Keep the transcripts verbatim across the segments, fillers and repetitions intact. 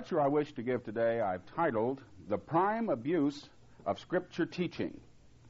lecture I wish to give today I've titled, The Prime Abuse of Scripture Teaching.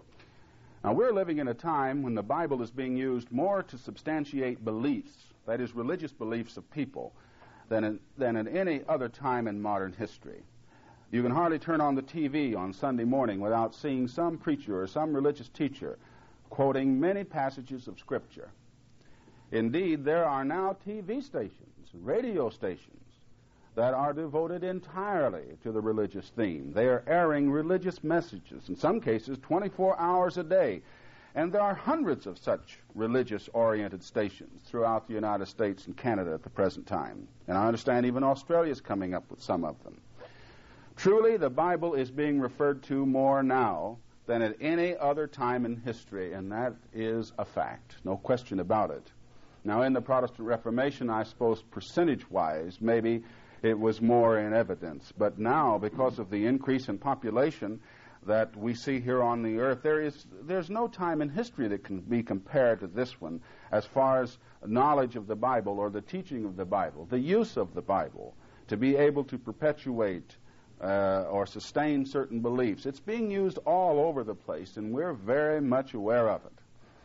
Now, we're living in a time when the Bible is being used more to substantiate beliefs, that is, religious beliefs of people, than in, than at any other time in modern history. You can hardly turn on the T V on Sunday morning without seeing some preacher or some religious teacher quoting many passages of Scripture. Indeed, there are now T V stations, radio stations, that are devoted entirely to the religious theme. They are airing religious messages, in some cases twenty-four hours a day. And there are hundreds of such religious-oriented stations throughout the United States and Canada at the present time. And I understand even Australia is coming up with some of them. Truly, the Bible is being referred to more now than at any other time in history, and that is a fact, no question about it. Now, in the Protestant Reformation, I suppose percentage-wise, maybe it was more in evidence. But now, because of the increase in population that we see here on the earth, there is there's no time in history that can be compared to this one as far as knowledge of the Bible or the teaching of the Bible, the use of the Bible to be able to perpetuate uh, or sustain certain beliefs. It's being used all over the place, and we're very much aware of it.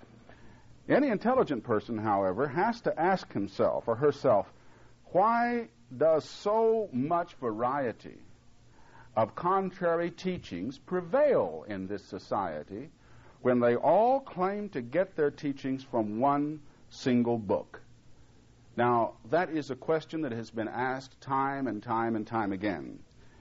Any intelligent person, however, has to ask himself or herself, why does so much variety of contrary teachings prevail in this society when they all claim to get their teachings from one single book? Now, that is a question that has been asked time and time and time again.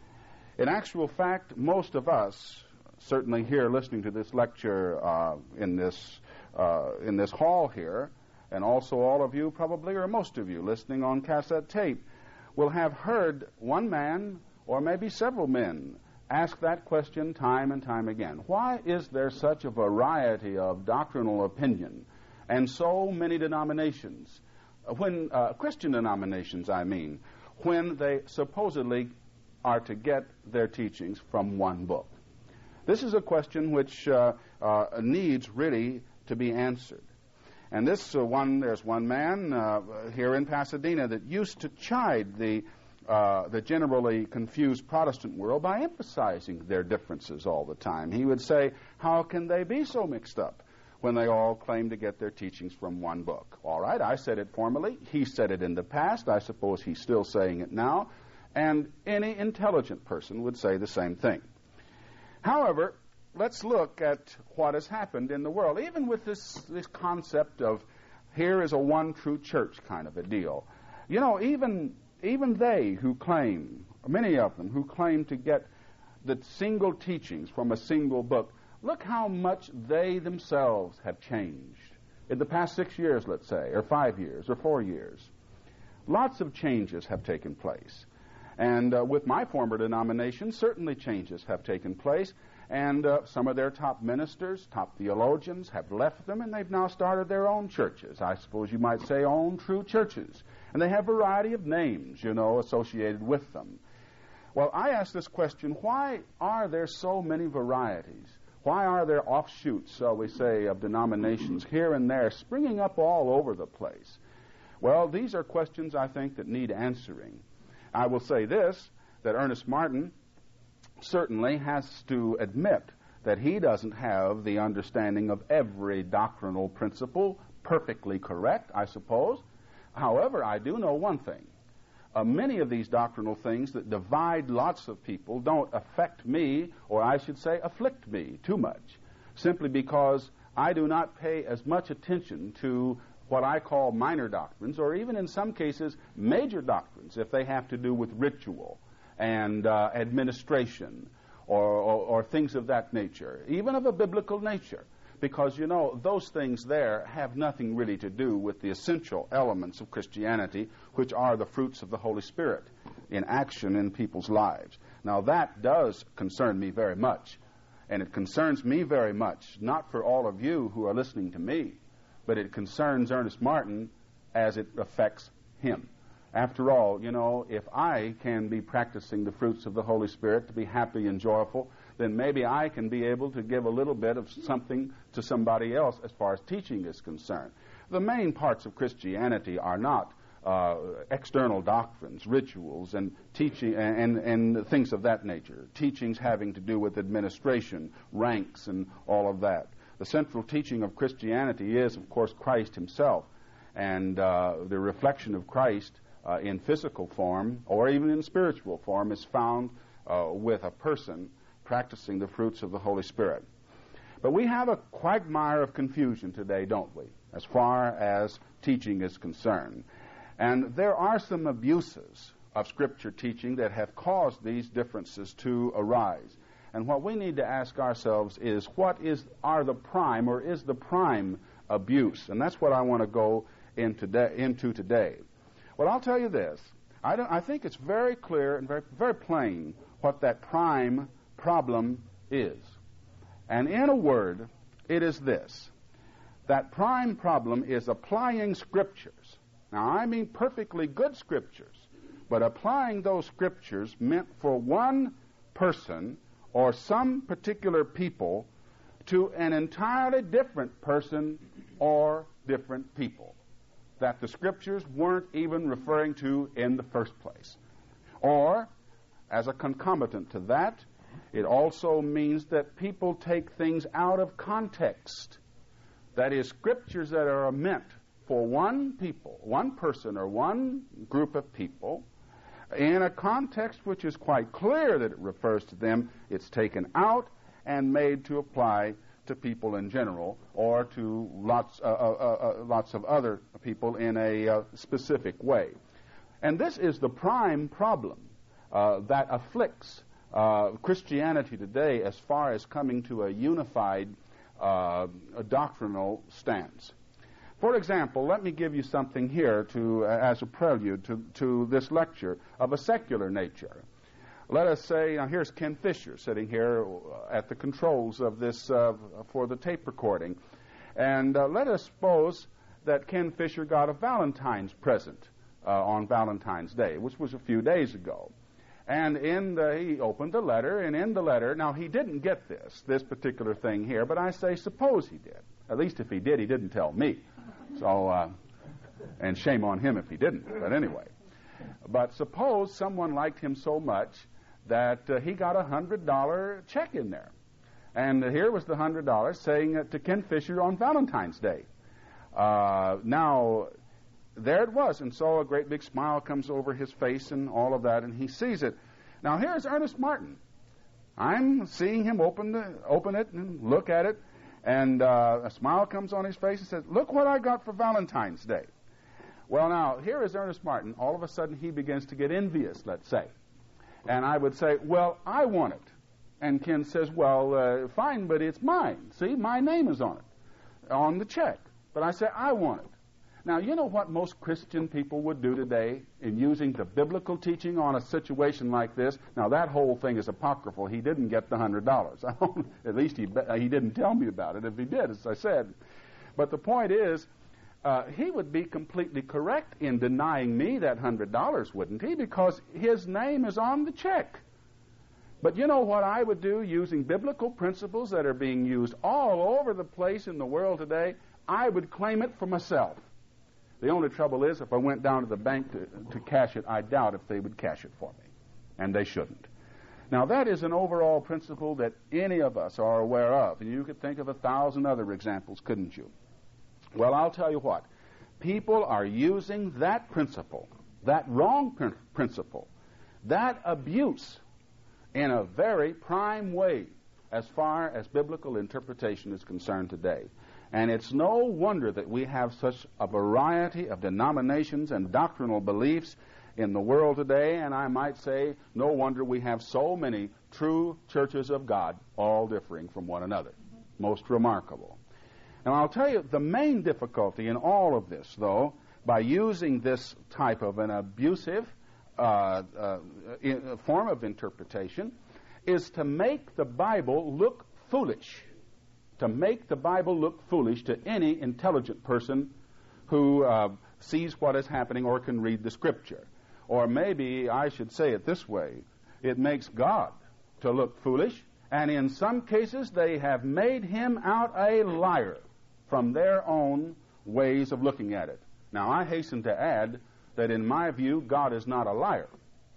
In actual fact, most of us, certainly here listening to this lecture uh, in this uh, in this hall here, and also all of you probably, or most of you listening on cassette tape, will have heard one man or maybe several men ask that question time and time again. Why is there such a variety of doctrinal opinion and so many denominations, when uh, Christian denominations, I mean, when they supposedly are to get their teachings from one book? This is a question which uh, uh, needs really to be answered. And this uh, one, there's one man uh, here in Pasadena that used to chide the uh, the generally confused Protestant world by emphasizing their differences all the time. He would say, how can they be so mixed up when they all claim to get their teachings from one book? All right, I said it formerly. He said it in the past. I suppose he's still saying it now. And any intelligent person would say the same thing. However, let's look at what has happened in the world, even with this, this concept of here is a one true church kind of a deal. You know, even even they who claim, many of them who claim to get the single teachings from a single book, look how much they themselves have changed in the past six years, let's say, or five years, or four years. Lots of changes have taken place. And uh, with my former denomination, certainly changes have taken place. And uh, some of their top ministers, top theologians have left them, and they've now started their own churches. I suppose you might say own true churches. And they have a variety of names, you know, associated with them. Well, I ask this question, why are there so many varieties? Why are there offshoots, shall we say, of denominations here and there springing up all over the place? Well, these are questions, I think, that need answering. I will say this, that Ernest Martin certainly has to admit that he doesn't have the understanding of every doctrinal principle perfectly correct, I suppose. However, I do know one thing. Uh, many of these doctrinal things that divide lots of people don't affect me, or I should say afflict me too much, simply because I do not pay as much attention to what I call minor doctrines, or even in some cases major doctrines, if they have to do with ritual and uh, administration or, or, or things of that nature, even of a biblical nature, because, you know, those things there have nothing really to do with the essential elements of Christianity, which are the fruits of the Holy Spirit in action in people's lives. Now, that does concern me very much, and it concerns me very much, not for all of you who are listening to me, but it concerns Ernest Martin as it affects him. After all, you know, if I can be practicing the fruits of the Holy Spirit to be happy and joyful, then maybe I can be able to give a little bit of something to somebody else as far as teaching is concerned. The main parts of Christianity are not uh, external doctrines, rituals, and teaching, and, and, and things of that nature. Teachings having to do with administration, ranks, and all of that. The central teaching of Christianity is, of course, Christ himself, and uh, the reflection of Christ uh, in physical form or even in spiritual form is found uh, with a person practicing the fruits of the Holy Spirit. But we have a quagmire of confusion today, don't we, as far as teaching is concerned. And there are some abuses of Scripture teaching that have caused these differences to arise. And what we need to ask ourselves is, what is are the prime, or is the prime abuse? And that's what I want to go in today, into today. Well, I'll tell you this. I, don't, I think it's very clear and very, very plain what that prime problem is. And in a word, it is this. That prime problem is applying Scriptures. Now, I mean perfectly good Scriptures, but applying those Scriptures meant for one person or some particular people to an entirely different person or different people that the Scriptures weren't even referring to in the first place. Or, as a concomitant to that, it also means that people take things out of context. That is, Scriptures that are meant for one people, one person or one group of people, in a context which is quite clear that it refers to them, it's taken out and made to apply to people in general or to lots, uh, uh, uh, lots of other people in a uh, specific way. And this is the prime problem uh, that afflicts uh, Christianity today as far as coming to a unified uh, a doctrinal stance. For example, let me give you something here to, uh, as a prelude to, to this lecture of a secular nature. Let us say, now here's Ken Fisher sitting here at the controls of this uh, for the tape recording. And uh, let us suppose that Ken Fisher got a Valentine's present uh, on Valentine's Day, which was a few days ago. And in the, he opened the letter, and in the letter, now he didn't get this, this particular thing here, but I say suppose he did. At least if he did, he didn't tell me. So, uh, and shame on him if he didn't, but anyway. But suppose someone liked him so much that uh, he got a one hundred dollar check in there. And uh, here was the one hundred dollars saying uh, to Ken Fisher on Valentine's Day. Uh, now, there it was, and so a great big smile comes over his face and all of that, and he sees it. Now, here's Ernest Martin. I'm seeing him open the, open it and look at it, and uh, a smile comes on his face and says, look what I got for Valentine's Day. Well, now, here is Ernest Martin. All of a sudden, he begins to get envious, let's say. And I would say, well, I want it. And Ken says, well, uh, fine, but it's mine. See, my name is on it, on the check. But I say, I want it. Now, you know what most Christian people would do today in using the biblical teaching on a situation like this? Now, that whole thing is apocryphal. He didn't get the one hundred dollars. At least he, he didn't tell me about it. If he did, as I said. But the point is, uh, he would be completely correct in denying me that one hundred dollars, wouldn't he? Because his name is on the check. But you know what I would do using biblical principles that are being used all over the place in the world today? I would claim it for myself. The only trouble is, if I went down to the bank to, to cash it, I doubt if they would cash it for me. And they shouldn't. Now, that is an overall principle that any of us are aware of. And you could think of a thousand other examples, couldn't you? Well, I'll tell you what. People are using that principle, that wrong pr- principle, that abuse, in a very prime way as far as biblical interpretation is concerned today. And it's no wonder that we have such a variety of denominations and doctrinal beliefs in the world today, and I might say no wonder we have so many true churches of God, all differing from one another. Most remarkable. Now, I'll tell you, the main difficulty in all of this, though, by using this type of an abusive uh, uh, in, form of interpretation, is to make the Bible look foolish. To make the Bible look foolish to any intelligent person who uh, sees what is happening or can read the Scripture. Or maybe I should say it this way. It makes God to look foolish, and in some cases they have made him out a liar from their own ways of looking at it. Now, I hasten to add that in my view, God is not a liar.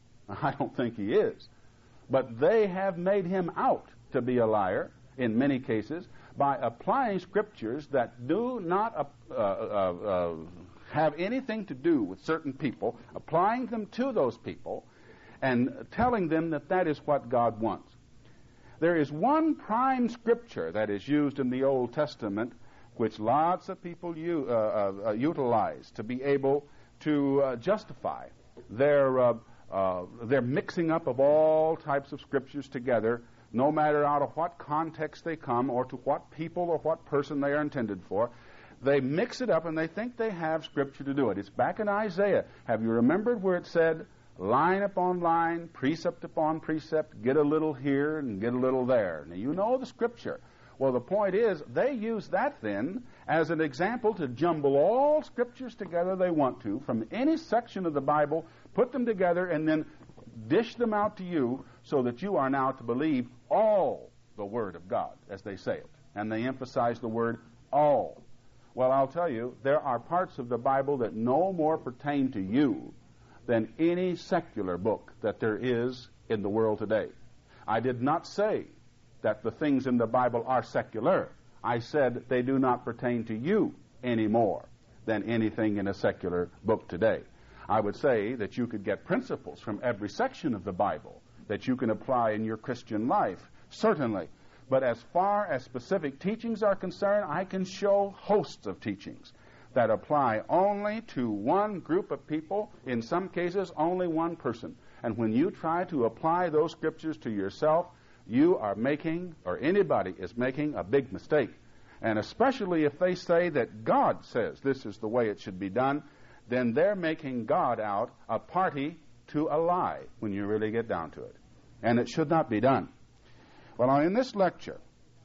I don't think he is. But they have made him out to be a liar in many cases by applying scriptures that do not uh, uh, uh, have anything to do with certain people, applying them to those people, and telling them that that is what God wants. There is one prime scripture that is used in the Old Testament which lots of people u- uh, uh, utilize to be able to uh, justify their, uh, uh, their mixing up of all types of scriptures together, no matter out of what context they come or to what people or what person they are intended for. They mix it up and they think they have scripture to do it. It's back in Isaiah. Have you remembered where it said, line upon line, precept upon precept, get a little here and get a little there? Now, you know the scripture. Well, the point is, they use that then as an example to jumble all scriptures together they want to, from any section of the Bible, put them together, and then dish them out to you so that you are now to believe all the Word of God, as they say it. And they emphasize the word all. Well, I'll tell you, there are parts of the Bible that no more pertain to you than any secular book that there is in the world today. I did not say that the things in the Bible are secular. I said they do not pertain to you any more than anything in a secular book today. I would say that you could get principles from every section of the Bible that you can apply in your Christian life, certainly. But as far as specific teachings are concerned, I can show hosts of teachings that apply only to one group of people, in some cases only one person. And when you try to apply those scriptures to yourself, you are making, or anybody is making, a big mistake. And especially if they say that God says this is the way it should be done, then they're making God out a party to a lie when you really get down to it. And it should not be done. Well, now in this lecture,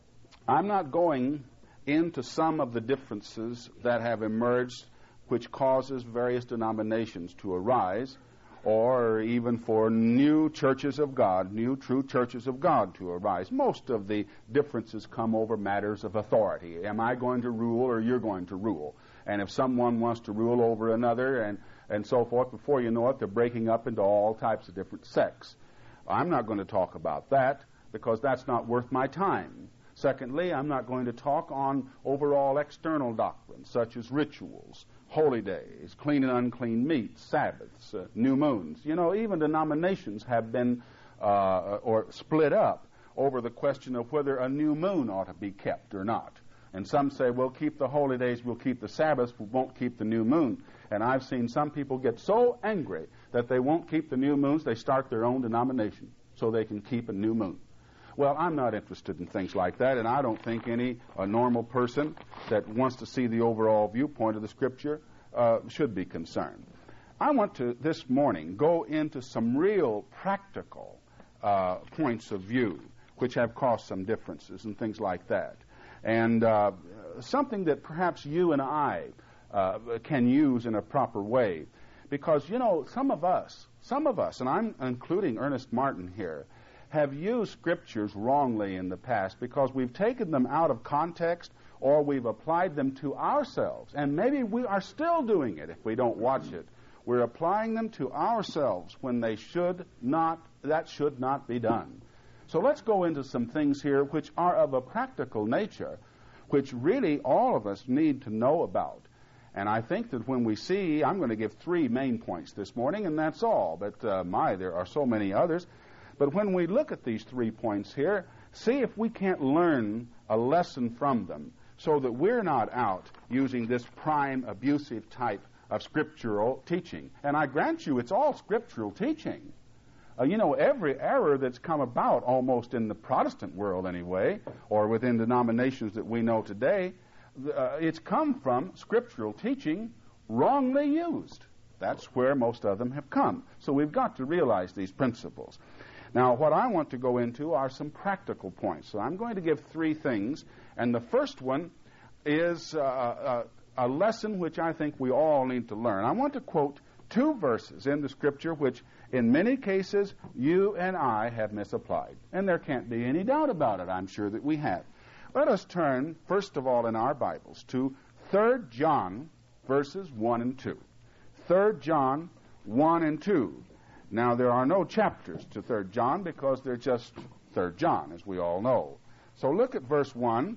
I'm not going into some of the differences that have emerged which causes various denominations to arise, or even for new churches of God, new true churches of God to arise. Most of the differences come over matters of authority. Am I going to rule or you're going to rule? And if someone wants to rule over another and, and so forth, before you know it, they're breaking up into all types of different sects. I'm not going to talk about that because that's not worth my time. Secondly, I'm not going to talk on overall external doctrines such as rituals, holy days, clean and unclean meats, Sabbaths, uh, new moons. You know, even denominations have been uh, or split up over the question of whether a new moon ought to be kept or not. And some say, we'll keep the holy days, we'll keep the Sabbaths, we won't keep the new moon. And I've seen some people get so angry that they won't keep the new moons, they start their own denomination so they can keep a new moon. Well, I'm not interested in things like that, and I don't think any a normal person that wants to see the overall viewpoint of the Scripture uh, should be concerned. I want to, this morning, go into some real practical uh, points of view which have caused some differences and things like that. And uh, something that perhaps you and I uh, can use in a proper way. Because, you know, some of us, some of us, and I'm including Ernest Martin here, have used scriptures wrongly in the past because we've taken them out of context or we've applied them to ourselves. And maybe we are still doing it if we don't watch it. We're applying them to ourselves when they should not, that should not be done. So let's go into some things here which are of a practical nature, which really all of us need to know about. And I think that when we see, I'm going to give three main points this morning, and that's all. But uh, my, there are so many others. But when we look at these three points here, see if we can't learn a lesson from them so that we're not out using this prime abusive type of scriptural teaching. And I grant you, it's all scriptural teaching. Uh, you know, every error that's come about almost in the Protestant world anyway, or within denominations that we know today, uh, it's come from scriptural teaching wrongly used. That's where most of them have come. So we've got to realize these principles. Now, what I want to go into are some practical points. So I'm going to give three things, and the first one is uh, a, a lesson which I think we all need to learn. I want to quote two verses in the Scripture which, in many cases, you and I have misapplied. And there can't be any doubt about it. I'm sure that we have. Let us turn, first of all, in our Bibles to Third John, verses one and two. Third John one and two. Now, there are no chapters to Third John because they're just Third John, as we all know. So look at verse one.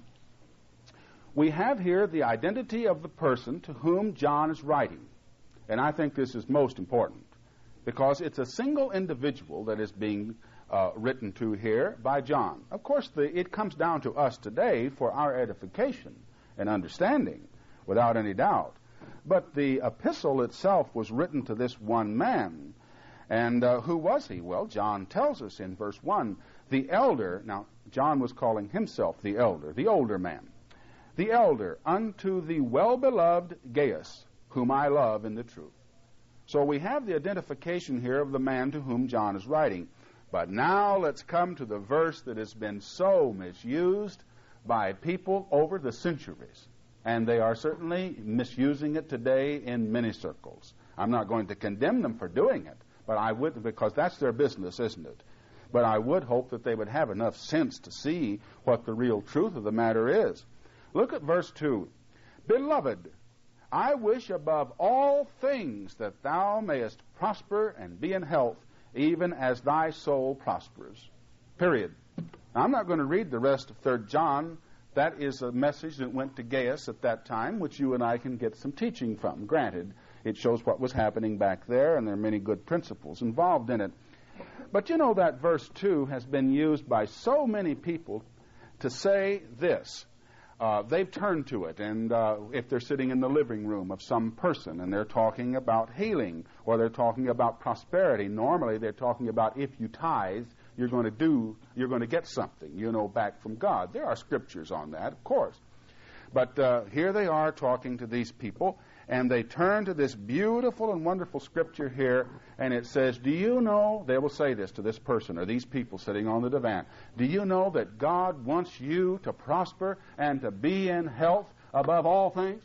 We have here the identity of the person to whom John is writing. And I think this is most important because it's a single individual that is being uh, written to here by John. Of course, the, it comes down to us today for our edification and understanding, without any doubt. But the epistle itself was written to this one man. And uh, who was he? Well, John tells us in verse one, the elder, now John was calling himself the elder, the older man. The elder unto the well-beloved Gaius, whom I love in the truth. So we have the identification here of the man to whom John is writing. But now let's come to the verse that has been so misused by people over the centuries. And they are certainly misusing it today in many circles. I'm not going to condemn them for doing it, but I would, because that's their business, isn't it? But I would hope that they would have enough sense to see what the real truth of the matter is. Look at verse two. Beloved, I wish above all things that thou mayest prosper and be in health, even as thy soul prospers. Period. Now, I'm not going to read the rest of Third John. That is a message that went to Gaius at that time, which you and I can get some teaching from. Granted, it shows what was happening back there, and there are many good principles involved in it. But you know that verse two has been used by so many people to say this. Uh, they've turned to it, and uh, if they're sitting in the living room of some person and they're talking about healing or they're talking about prosperity, normally they're talking about if you tithe, you're going to do, you're going to get something, you know, back from God. There are scriptures on that, of course. But uh, here they are talking to these people, and they turn to this beautiful and wonderful scripture here, and it says, do you know, they will say this to this person or these people sitting on the divan, do you know that God wants you to prosper and to be in health above all things?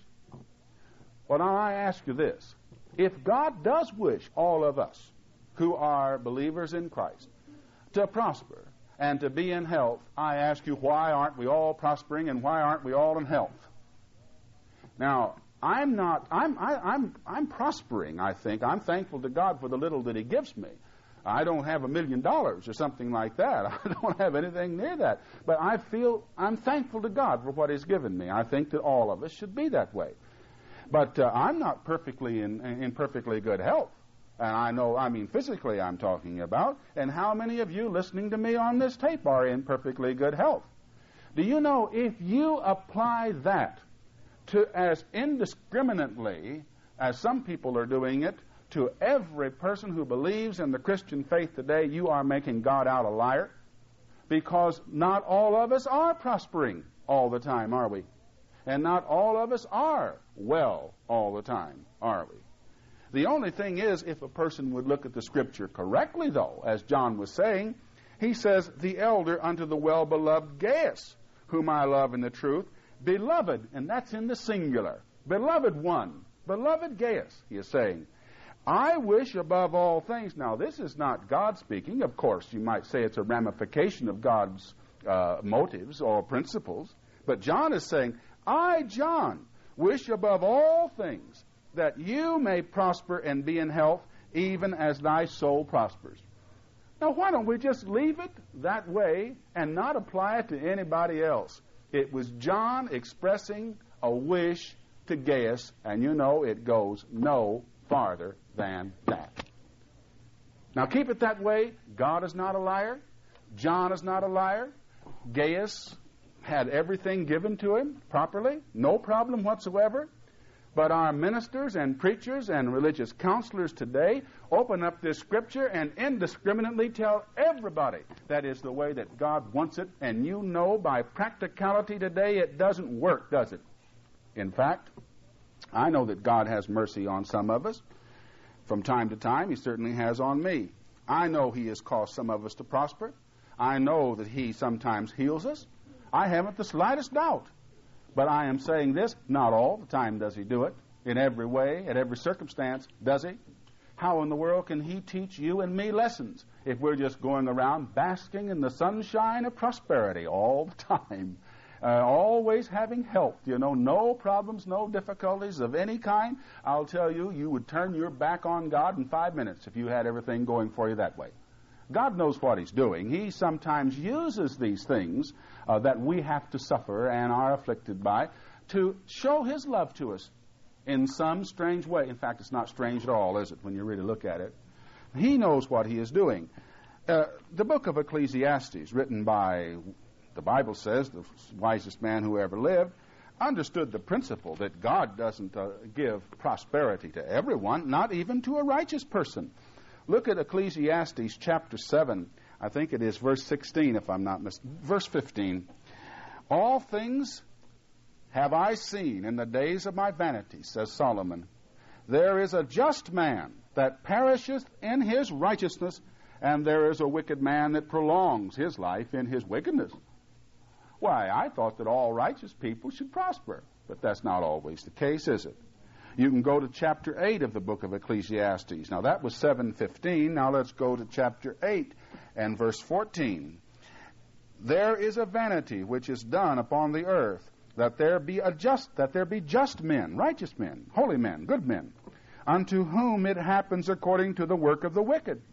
Well, now I ask you this. If God does wish all of us who are believers in Christ to prosper and to be in health, I ask you, why aren't we all prospering and why aren't we all in health? Now, I'm not, I'm, I, I'm, I'm prospering, I think. I'm thankful to God for the little that He gives me. I don't have a million dollars or something like that. I don't have anything near that. But I feel I'm thankful to God for what He's given me. I think that all of us should be that way. But uh, I'm not perfectly in, in perfectly good health. And I know, I mean, physically I'm talking about. And how many of you listening to me on this tape are in perfectly good health? Do you know if you apply that to as indiscriminately as some people are doing it to every person who believes in the Christian faith today, you are making God out a liar, because not all of us are prospering all the time, are we? And not all of us are well all the time, are we? The only thing is, if a person would look at the Scripture correctly, though, as John was saying, he says, the elder unto the well-beloved Gaius, whom I love in the truth, beloved, and that's in the singular, beloved one, beloved Gaius, he is saying, I wish above all things. Now, this is not God speaking. Of course, you might say it's a ramification of God's uh, motives or principles. But John is saying, I, John, wish above all things that you may prosper and be in health, even as thy soul prospers. Now, why don't we just leave it that way and not apply it to anybody else? It was John expressing a wish to Gaius, and you know it goes no farther than that. Now, keep it that way. God is not a liar. John is not a liar. Gaius had everything given to him properly, no problem whatsoever. But our ministers and preachers and religious counselors today open up this Scripture and indiscriminately tell everybody that is the way that God wants it. And you know by practicality today it doesn't work, does it? In fact, I know that God has mercy on some of us. From time to time, He certainly has on me. I know He has caused some of us to prosper. I know that He sometimes heals us. I haven't the slightest doubt. But I am saying this, not all the time does He do it. In every way, at every circumstance, does He? How in the world can He teach you and me lessons if we're just going around basking in the sunshine of prosperity all the time? uh, always having health, you know, no problems, no difficulties of any kind, I'll tell you, you would turn your back on God in five minutes if you had everything going for you that way. God knows what He's doing. He sometimes uses these things uh, that we have to suffer and are afflicted by to show His love to us in some strange way. In fact, it's not strange at all, is it, when you really look at it? He knows what He is doing. Uh, the book of Ecclesiastes, written by, the Bible says, the wisest man who ever lived, understood the principle that God doesn't uh, give prosperity to everyone, not even to a righteous person. Look at Ecclesiastes chapter seven. I think it is verse sixteen, if I'm not mistaken. Verse fifteen. All things have I seen in the days of my vanity, says Solomon. There is a just man that perisheth in his righteousness, and there is a wicked man that prolongs his life in his wickedness. Why, I thought that all righteous people should prosper, but that's not always the case, is it? You can go to chapter eight of the book of Ecclesiastes. Now, that was seven fifteen. Now, let's go to chapter eight and verse fourteen. There is a vanity which is done upon the earth, that there be a just, that there be just men, righteous men, holy men, good men, unto whom it happens according to the work of the wicked.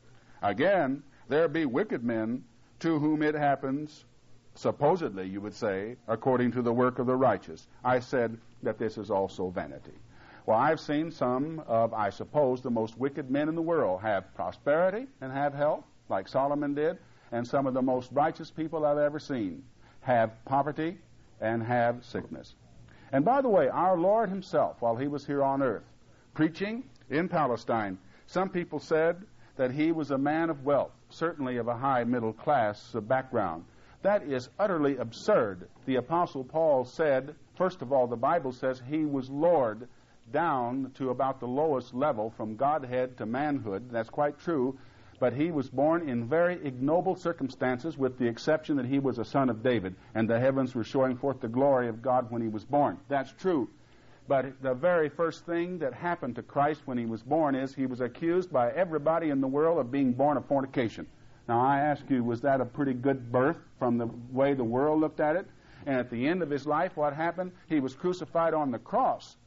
Again, there be wicked men to whom it happens, supposedly, you would say, according to the work of the righteous. I said that this is also vanity. Well, I've seen some of, I suppose, the most wicked men in the world have prosperity and have health, like Solomon did, and some of the most righteous people I've ever seen have poverty and have sickness. And by the way, our Lord Himself, while He was here on earth, preaching in Palestine, some people said that He was a man of wealth, certainly of a high middle class background. That is utterly absurd. The Apostle Paul said, first of all, the Bible says He was Lord down to about the lowest level from Godhead to manhood. That's quite true. But He was born in very ignoble circumstances, with the exception that He was a son of David, and the heavens were showing forth the glory of God when He was born. That's true. But the very first thing that happened to Christ when He was born is He was accused by everybody in the world of being born of fornication. Now, I ask you, was that a pretty good birth from the way the world looked at it? And at the end of His life, what happened? He was crucified on the cross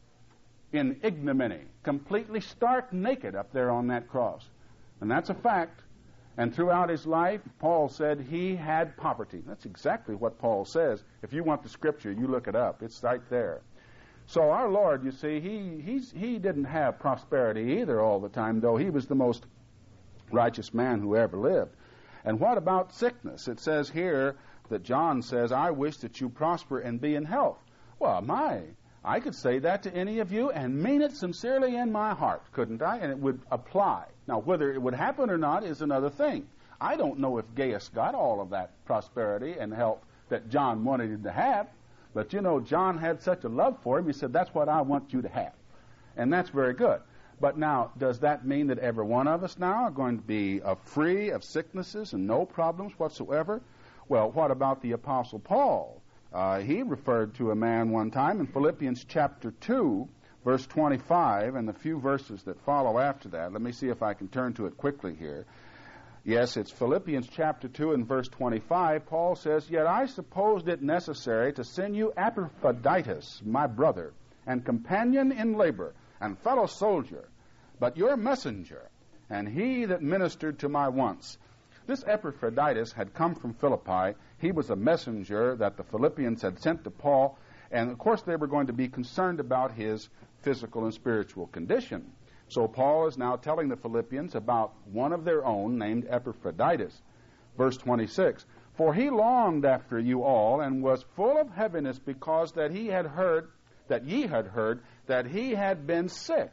in ignominy, completely stark naked up there on that cross. And that's a fact. And throughout His life, Paul said He had poverty. That's exactly what Paul says. If you want the Scripture, you look it up. It's right there. So our Lord, you see, he he's, he didn't have prosperity either all the time, though He was the most righteous man who ever lived. And what about sickness? It says here that John says, I wish that you prosper and be in health. Well, my, I could say that to any of you and mean it sincerely in my heart, couldn't I? And it would apply. Now, whether it would happen or not is another thing. I don't know if Gaius got all of that prosperity and health that John wanted him to have. But, you know, John had such a love for him, he said, that's what I want you to have. And that's very good. But now, does that mean that every one of us now are going to be uh, free of sicknesses and no problems whatsoever? Well, what about the Apostle Paul? Uh, he referred to a man one time in Philippians chapter two, verse twenty-five, and the few verses that follow after that. Let me see if I can turn to it quickly here. Yes, it's Philippians chapter two and verse twenty-five. Paul says, Yet I supposed it necessary to send you Epaphroditus, my brother, and companion in labor, and fellow soldier, but your messenger, and he that ministered to my wants. This Epaphroditus had come from Philippi. He was a messenger that the Philippians had sent to Paul, and of course they were going to be concerned about his physical and spiritual condition. So Paul is now telling the Philippians about one of their own named Epaphroditus. Verse twenty-six, For he longed after you all, and was full of heaviness, because that he had heard, that ye had heard, that he had been sick.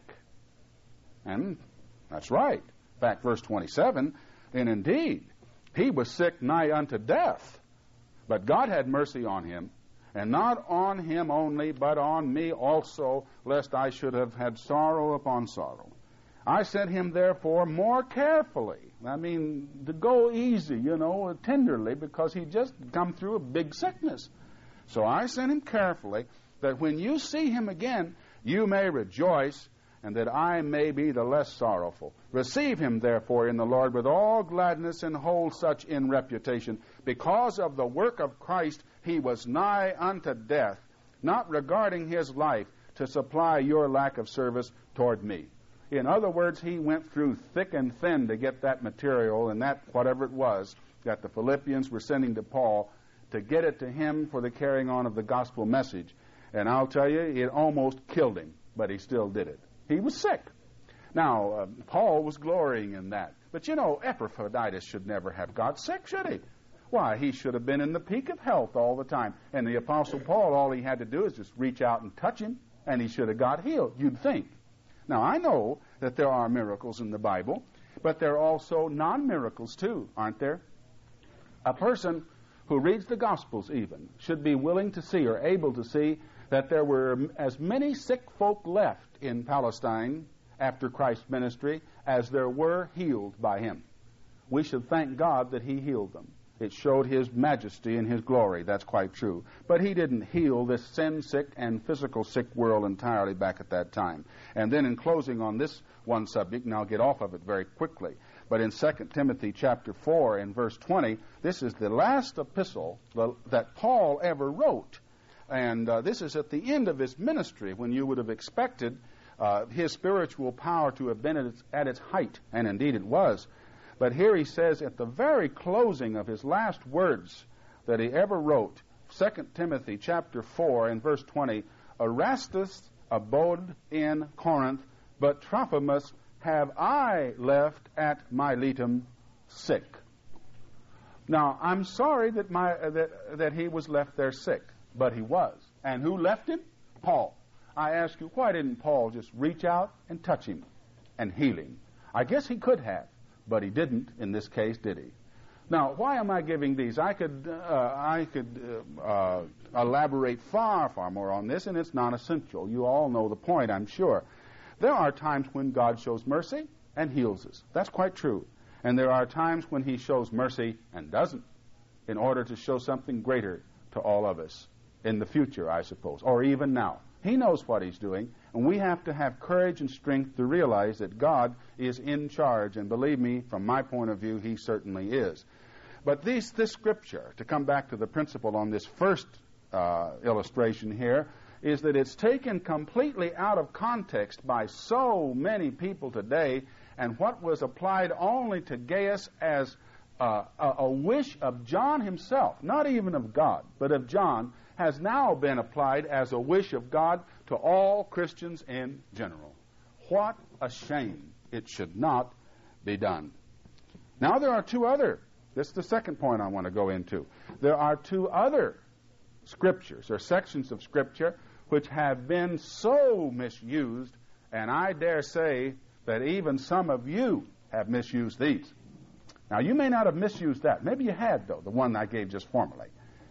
And that's right. In fact, verse twenty-seven, and indeed, he was sick nigh unto death. But God had mercy on him, and not on him only, but on me also, lest I should have had sorrow upon sorrow. I sent him therefore more carefully. I mean, to go easy, you know, tenderly, because he just come through a big sickness. So I sent him carefully, that when you see him again, you may rejoice, and that I may be the less sorrowful. Receive him, therefore, in the Lord with all gladness, and hold such in reputation, because of the work of Christ, he was nigh unto death, not regarding his life to supply your lack of service toward me. In other words, he went through thick and thin to get that material and that whatever it was that the Philippians were sending to Paul, to get it to him for the carrying on of the gospel message. And I'll tell you, it almost killed him, but he still did it. He was sick. Now, uh, Paul was glorying in that. But you know, Epaphroditus should never have got sick, should he? Why, he should have been in the peak of health all the time. And the Apostle Paul, all he had to do is just reach out and touch him, and he should have got healed, you'd think. Now, I know that there are miracles in the Bible, but there are also non-miracles too, aren't there? A person who reads the Gospels even should be willing to see or able to see that there were as many sick folk left in Palestine after Christ's ministry as there were healed by him. We should thank God that he healed them. It showed his majesty and his glory. That's quite true. But he didn't heal this sin-sick and physical sick world entirely back at that time. And then in closing on this one subject, and I'll get off of it very quickly, but in Second Timothy chapter four and verse twenty, this is the last epistle that Paul ever wrote. And uh, this is at the end of his ministry, when you would have expected uh, his spiritual power to have been at its, at its height, and indeed it was. But here he says at the very closing of his last words that he ever wrote, Second Timothy chapter four and verse twenty, Erastus abode in Corinth, but Trophimus have I left at Miletum sick. Now, I'm sorry that, my, uh, that, that he was left there sick, but he was. And who left him? Paul. I ask you, why didn't Paul just reach out and touch him and heal him? I guess he could have. But he didn't in this case, did he? Now, why am I giving these? I could uh, I could uh, uh, elaborate far, far more on this, and it's non-essential. You all know the point, I'm sure. There are times when God shows mercy and heals us. That's quite true. And there are times when he shows mercy and doesn't, in order to show something greater to all of us in the future, I suppose, or even now. He knows what he's doing, and we have to have courage and strength to realize that God is in charge, and believe me, from my point of view, he certainly is. But these, this scripture, to come back to the principle on this first uh, illustration here, is that it's taken completely out of context by so many people today, and what was applied only to Gaius as uh, a, a wish of John himself, not even of God, but of John, has now been applied as a wish of God to all Christians in general. What a shame. It should not be done. Now there are two other, this is the second point I want to go into. There are two other scriptures or sections of Scripture which have been so misused, and I dare say that even some of you have misused these. Now you may not have misused that. Maybe you had, though, the one I gave just formally.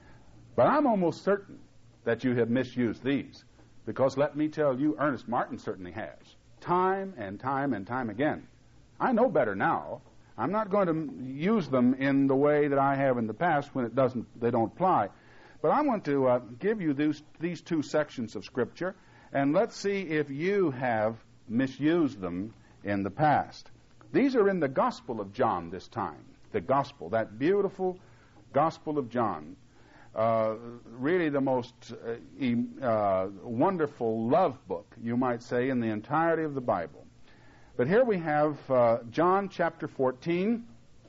But I'm almost certain that you have misused these, because let me tell you, Ernest Martin certainly has, time and time and time again. I know better now. I'm not going to use them in the way that I have in the past when it doesn't, they don't apply. But I want to uh, give you these, these two sections of Scripture, and let's see if you have misused them in the past. These are in the Gospel of John this time. The Gospel, that beautiful Gospel of John. Uh, really the most uh, e- uh, wonderful love book, you might say, in the entirety of the Bible. But here we have uh, John chapter fourteen,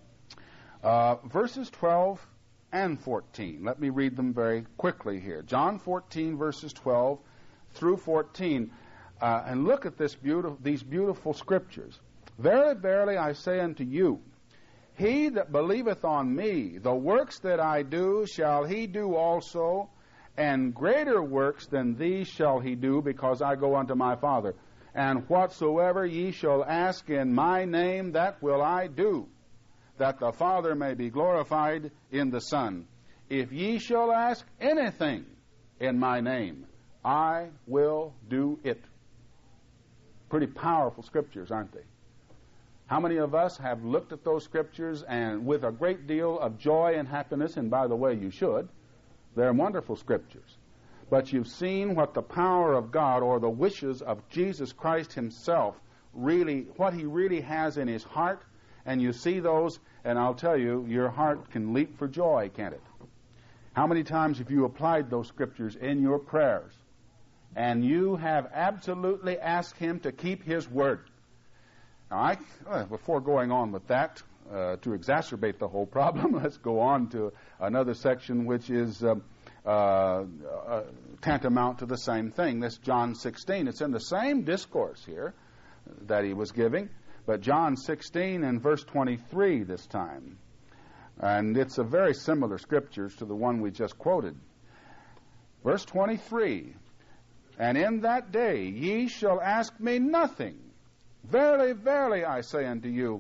uh, verses twelve and fourteen. Let me read them very quickly here. John fourteen, verses twelve through fourteen. Uh, and look at this beautiful, these beautiful scriptures. Verily, verily, I say unto you, he that believeth on me, the works that I do shall he do also, and greater works than these shall he do, because I go unto my Father. And whatsoever ye shall ask in my name, that will I do, that the Father may be glorified in the Son. If ye shall ask anything in my name, I will do it. Pretty powerful scriptures, aren't they? How many of us have looked at those scriptures and with a great deal of joy and happiness, and by the way, you should. They're wonderful scriptures. But you've seen what the power of God, or the wishes of Jesus Christ himself, really, what he really has in his heart, and you see those, and I'll tell you, your heart can leap for joy, can't it? How many times have you applied those scriptures in your prayers and you have absolutely asked Him to keep His word? Now, I, uh, before going on with that, uh, to exacerbate the whole problem, let's go on to another section which is um, uh, uh, tantamount to the same thing. This John sixteen. It's in the same discourse here that He was giving, but John sixteen and verse twenty-three this time. And it's a very similar scriptures to the one we just quoted. Verse twenty-three, "And in that day ye shall ask me nothing. Verily, verily, I say unto you,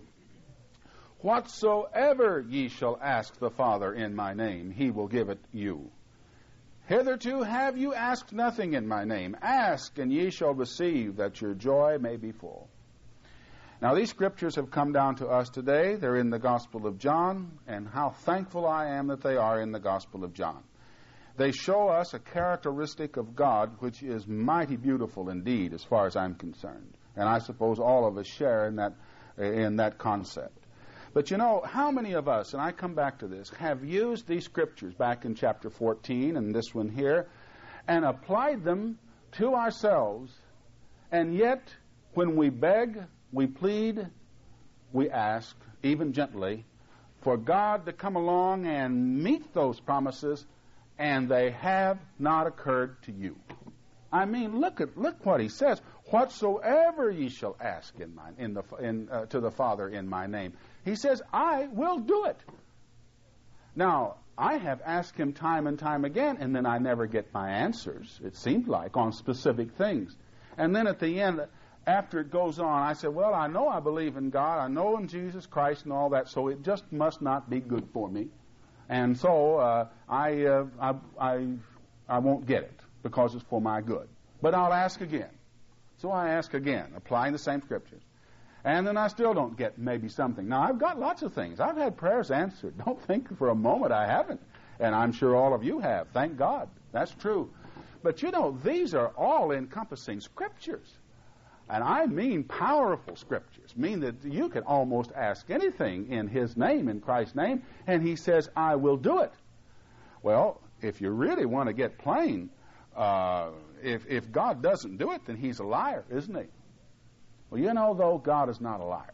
whatsoever ye shall ask the Father in my name, He will give it you. Hitherto have you asked nothing in my name. Ask, and ye shall receive, that your joy may be full." Now, these scriptures have come down to us today. They're in the Gospel of John, and how thankful I am that they are in the Gospel of John. They show us a characteristic of God which is mighty beautiful indeed, as far as I'm concerned. And I suppose all of us share in that, in that concept. But you know, how many of us, and I come back to this, have used these scriptures back in chapter fourteen and this one here, and applied them to ourselves, and yet when we beg, we plead, we ask, even gently, for God to come along and meet those promises, and they have not occurred to you. I mean, look at look what He says. Whatsoever ye shall ask in my in the in uh, to the Father in my name, He says, I will do it. Now, I have asked Him time and time again, and then I never get my answers, it seemed like, on specific things. And then at the end, after it goes on, I said, well, I know I believe in God, I know in Jesus Christ and all that, so it just must not be good for me. And so uh, I, uh, I, I, I won't get it because it's for my good. But I'll ask again. So I ask again, applying the same scriptures. And then I still don't get maybe something. Now, I've got lots of things. I've had prayers answered. Don't think for a moment I haven't. And I'm sure all of you have. Thank God. That's true. But you know, these are all encompassing scriptures. And I mean powerful scriptures. Mean that you can almost ask anything in His name, in Christ's name, and He says, I will do it. Well, if you really want to get plain, uh, if, if God doesn't do it, then He's a liar, isn't He? Well, you know, though, God is not a liar.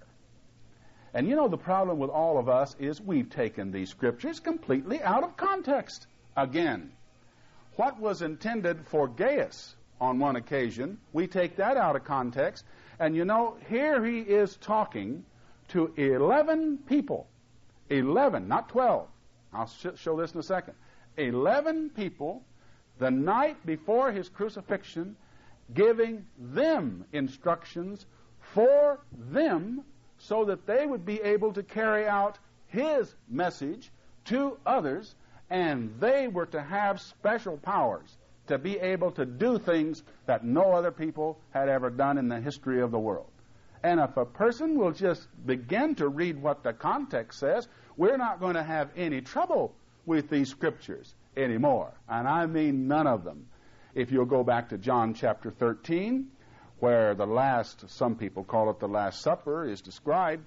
And you know, the problem with all of us is we've taken these scriptures completely out of context. Again, what was intended for Gaius on one occasion, we take that out of context. And you know, here he is talking to eleven people. Eleven, not twelve. I'll sh- show this in a second. Eleven people the night before His crucifixion, giving them instructions for them so that they would be able to carry out His message to others, and they were to have special powers to be able to do things that no other people had ever done in the history of the world. And if a person will just begin to read what the context says, we're not going to have any trouble with these scriptures anymore. And I mean none of them. If you'll go back to John chapter thirteen, where the last, some people call it the Last Supper, is described,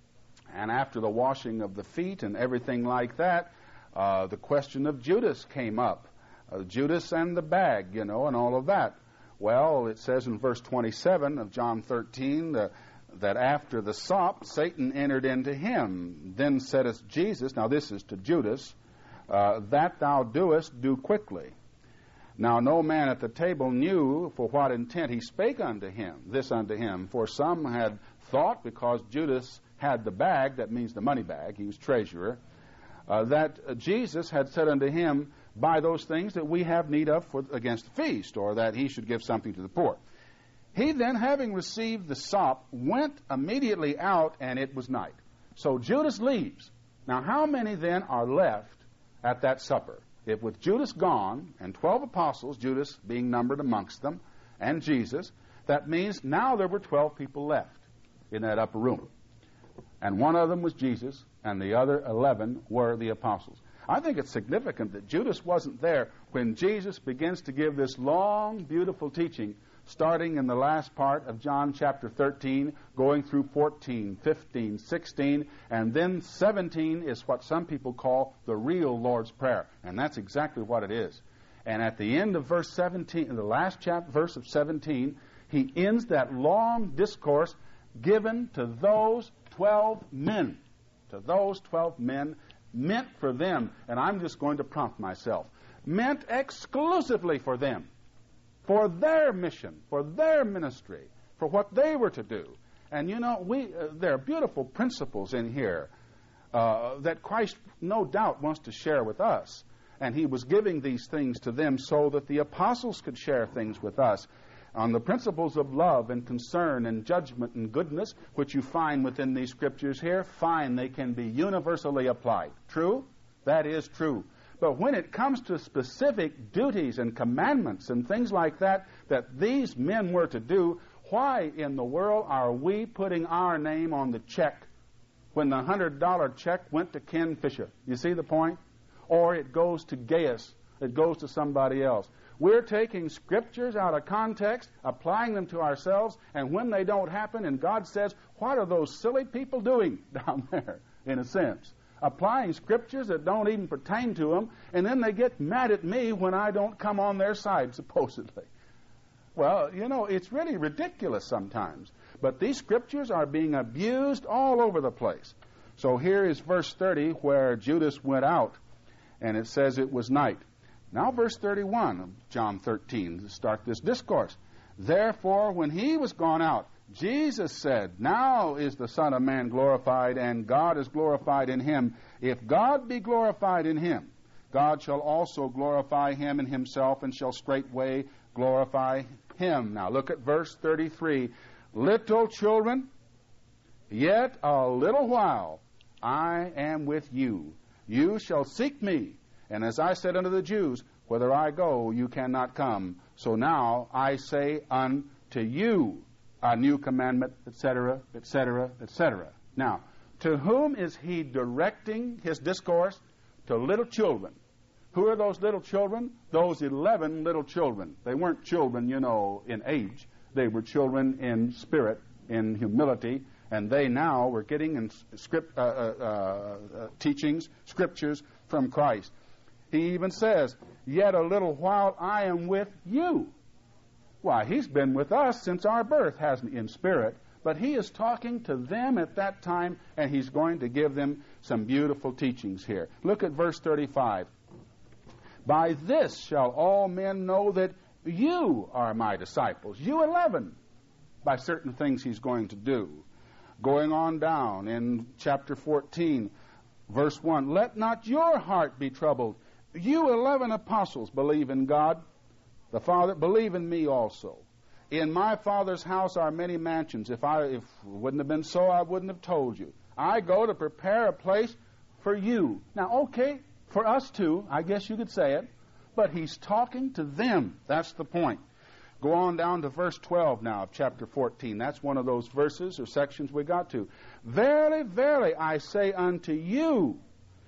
and after the washing of the feet and everything like that, uh, the question of Judas came up. Uh, Judas and the bag, you know, and all of that. Well, it says in verse twenty-seven of John thirteen uh, that after the sop, Satan entered into him. Then saidest Jesus, now this is to Judas, uh, that thou doest, do quickly. Now no man at the table knew for what intent he spake unto him, this unto him. For some had thought, because Judas had the bag, that means the money bag, he was treasurer, uh, that uh, Jesus had said unto him, buy those things that we have need of for, against the feast, or that he should give something to the poor. He then, having received the sop, went immediately out, and it was night. So Judas leaves. Now how many then are left at that supper? If with Judas gone, and twelve apostles, Judas being numbered amongst them, and Jesus, that means now there were twelve people left in that upper room. And one of them was Jesus, and the other eleven were the apostles. I think it's significant that Judas wasn't there when Jesus begins to give this long, beautiful teaching starting in the last part of John chapter thirteen, going through fourteen, fifteen, sixteen, and then seventeen is what some people call the real Lord's Prayer. And that's exactly what it is. And at the end of verse seventeen, in the last chapter, verse of seventeen, he ends that long discourse given to those twelve men. To those twelve men, meant for them, and I'm just going to prompt myself, meant exclusively for them, for their mission, for their ministry, for what they were to do. And you know, we uh, there are beautiful principles in here uh, that Christ no doubt wants to share with us. And he was giving these things to them so that the apostles could share things with us on the principles of love and concern and judgment and goodness, which you find within these scriptures here. Fine, they can be universally applied. True? That is true. But when it comes to specific duties and commandments and things like that, that these men were to do, why in the world are we putting our name on the check when the one hundred dollar check went to Ken Fisher? You see the point? Or it goes to Gaius. It goes to somebody else. We're taking scriptures out of context, applying them to ourselves, and when they don't happen, and God says, what are those silly people doing down there, in a sense? Applying scriptures that don't even pertain to them, and then they get mad at me when I don't come on their side, supposedly. Well, you know, it's really ridiculous sometimes. But these scriptures are being abused all over the place. So here is verse thirty, where Judas went out, and it says it was night. Now verse thirty-one of John thirteen, to start this discourse. Therefore, when he was gone out, Jesus said, now is the Son of Man glorified, and God is glorified in him. If God be glorified in him, God shall also glorify him in himself, and shall straightway glorify him. Now look at verse thirty-three. Little children, yet a little while I am with you. You shall seek me. And as I said unto the Jews, whither I go, you cannot come. So now I say unto you a new commandment, et cetera, et cetera, et cetera. Now, to whom is he directing his discourse? To little children. Who are those little children? Those eleven little children. They weren't children, you know, in age. They were children in spirit, in humility, and they now were getting in script, uh, uh, uh, teachings, scriptures from Christ. He even says, yet a little while I am with you. Why, he's been with us since our birth, hasn't he, in spirit? But he is talking to them at that time, and he's going to give them some beautiful teachings here. Look at verse thirty-five. By this shall all men know that you are my disciples. You eleven. By certain things he's going to do. Going on down in chapter fourteen, verse one. Let not your heart be troubled. You eleven apostles believe in God, the Father. Believe in me also. In my Father's house are many mansions. If I if it wouldn't have been so, I wouldn't have told you. I go to prepare a place for you. Now, okay, for us too, I guess you could say it. But he's talking to them. That's the point. Go on down to verse twelve now of chapter fourteen. That's one of those verses or sections we got to. Verily, verily, I say unto you,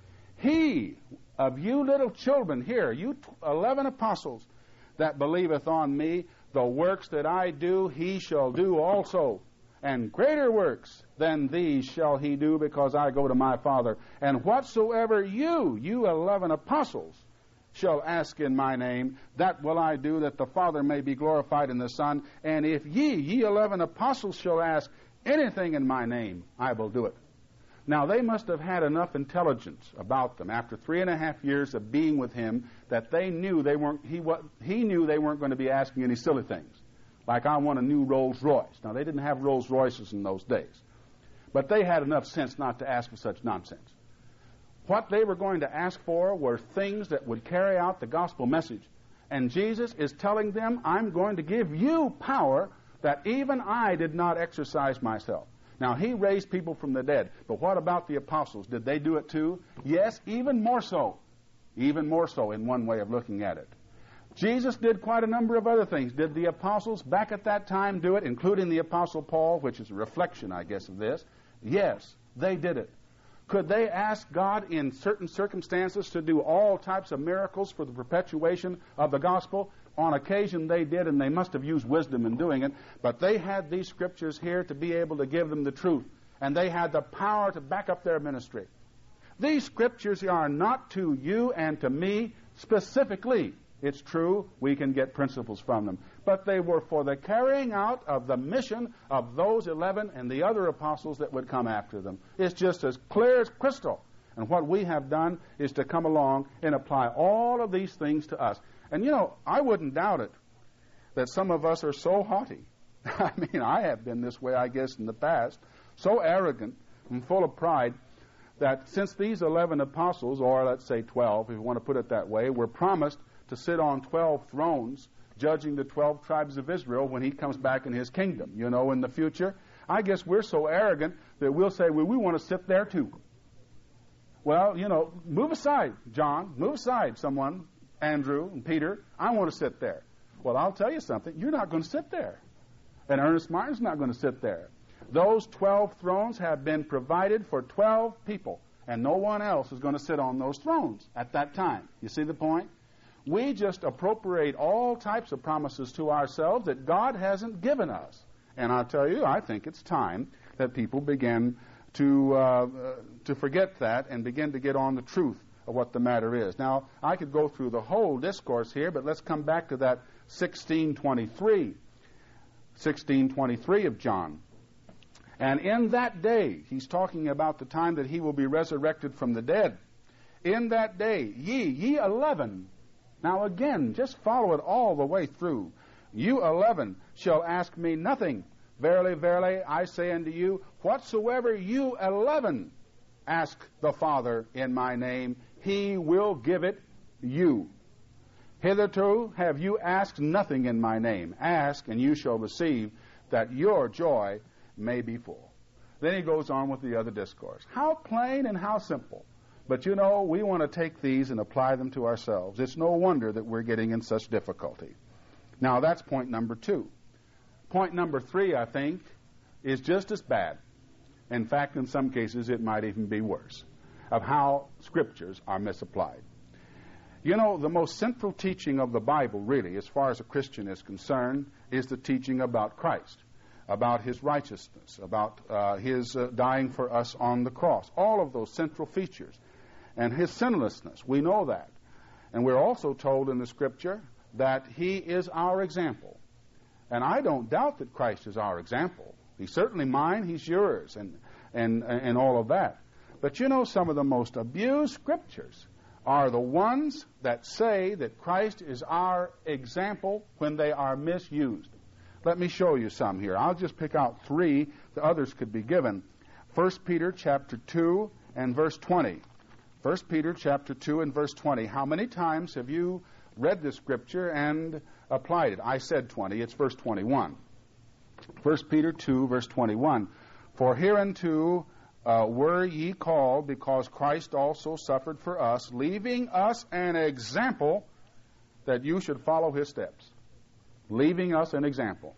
he of you little children, here, you eleven apostles that believeth on me, the works that I do, he shall do also. And greater works than these shall he do, because I go to my Father. And whatsoever you, you eleven apostles, shall ask in my name, that will I do, that the Father may be glorified in the Son. And if ye, ye eleven apostles, shall ask anything in my name, I will do it. Now, they must have had enough intelligence about them after three and a half years of being with him that they knew they weren't, he, what, he knew they weren't going to be asking any silly things. Like, I want a new Rolls Royce. Now, they didn't have Rolls Royces in those days. But they had enough sense not to ask for such nonsense. What they were going to ask for were things that would carry out the gospel message. And Jesus is telling them, I'm going to give you power that even I did not exercise myself. Now, he raised people from the dead. But what about the apostles? Did they do it too? Yes, even more so. Even more so in one way of looking at it. Jesus did quite a number of other things. Did the apostles back at that time do it, including the apostle Paul, which is a reflection, I guess, of this? Yes, they did it. Could they ask God in certain circumstances to do all types of miracles for the perpetuation of the gospel? On occasion they did, and they must have used wisdom in doing it, but they had these scriptures here to be able to give them the truth, and they had the power to back up their ministry. These scriptures are not to you and to me specifically. It's true, we can get principles from them, but they were for the carrying out of the mission of those eleven and the other apostles that would come after them. It's just as clear as crystal. And what we have done is to come along and apply all of these things to us. And you know, I wouldn't doubt it that some of us are so haughty. I mean, I have been this way, I guess, in the past, so arrogant and full of pride that since these eleven apostles, or let's say twelve, if you want to put it that way, were promised to sit on twelve thrones, judging the twelve tribes of Israel when he comes back in his kingdom, you know, in the future. I guess we're so arrogant that we'll say, well, we want to sit there too. Well, you know, move aside, John, move aside, someone, Andrew and Peter. I want to sit there. Well, I'll tell you something. You're not going to sit there. And Ernest Martin's not going to sit there. Those twelve thrones have been provided for twelve people, and no one else is going to sit on those thrones at that time. You see the point? We just appropriate all types of promises to ourselves that God hasn't given us. And I'll tell you, I think it's time that people begin to uh, uh, to forget that and begin to get on the truth of what the matter is. Now, I could go through the whole discourse here, but let's come back to that sixteen twenty-three. sixteen twenty-three of John. And in that day, he's talking about the time that he will be resurrected from the dead. In that day, ye, ye eleven. Now again, just follow it all the way through. You eleven shall ask me nothing. Verily, verily, I say unto you, whatsoever you eleven ask the Father in my name, he will give it you. Hitherto have you asked nothing in my name. Ask, and you shall receive, that your joy may be full. Then he goes on with the other discourse. How plain and how simple. But you know, we want to take these and apply them to ourselves. It's no wonder that we're getting in such difficulty. Now, that's point number two. Point number three, I think, is just as bad. In fact, in some cases, it might even be worse, of how scriptures are misapplied. You know, the most central teaching of the Bible, really, as far as a Christian is concerned, is the teaching about Christ, about his righteousness, about uh, his uh, dying for us on the cross. All of those central features. And his sinlessness, we know that. And we're also told in the Scripture that he is our example. And I don't doubt that Christ is our example. He's certainly mine, he's yours, and, and, and all of that. But you know, some of the most abused Scriptures are the ones that say that Christ is our example when they are misused. Let me show you some here. I'll just pick out three. The others could be given. First Peter chapter two and verse twenty. First Peter chapter two and verse twenty. How many times have you read this scripture and applied it? I said twenty. It's verse twenty-one. First Peter two, verse twenty-one. For hereunto uh, were ye called, because Christ also suffered for us, leaving us an example that you should follow his steps. Leaving us an example.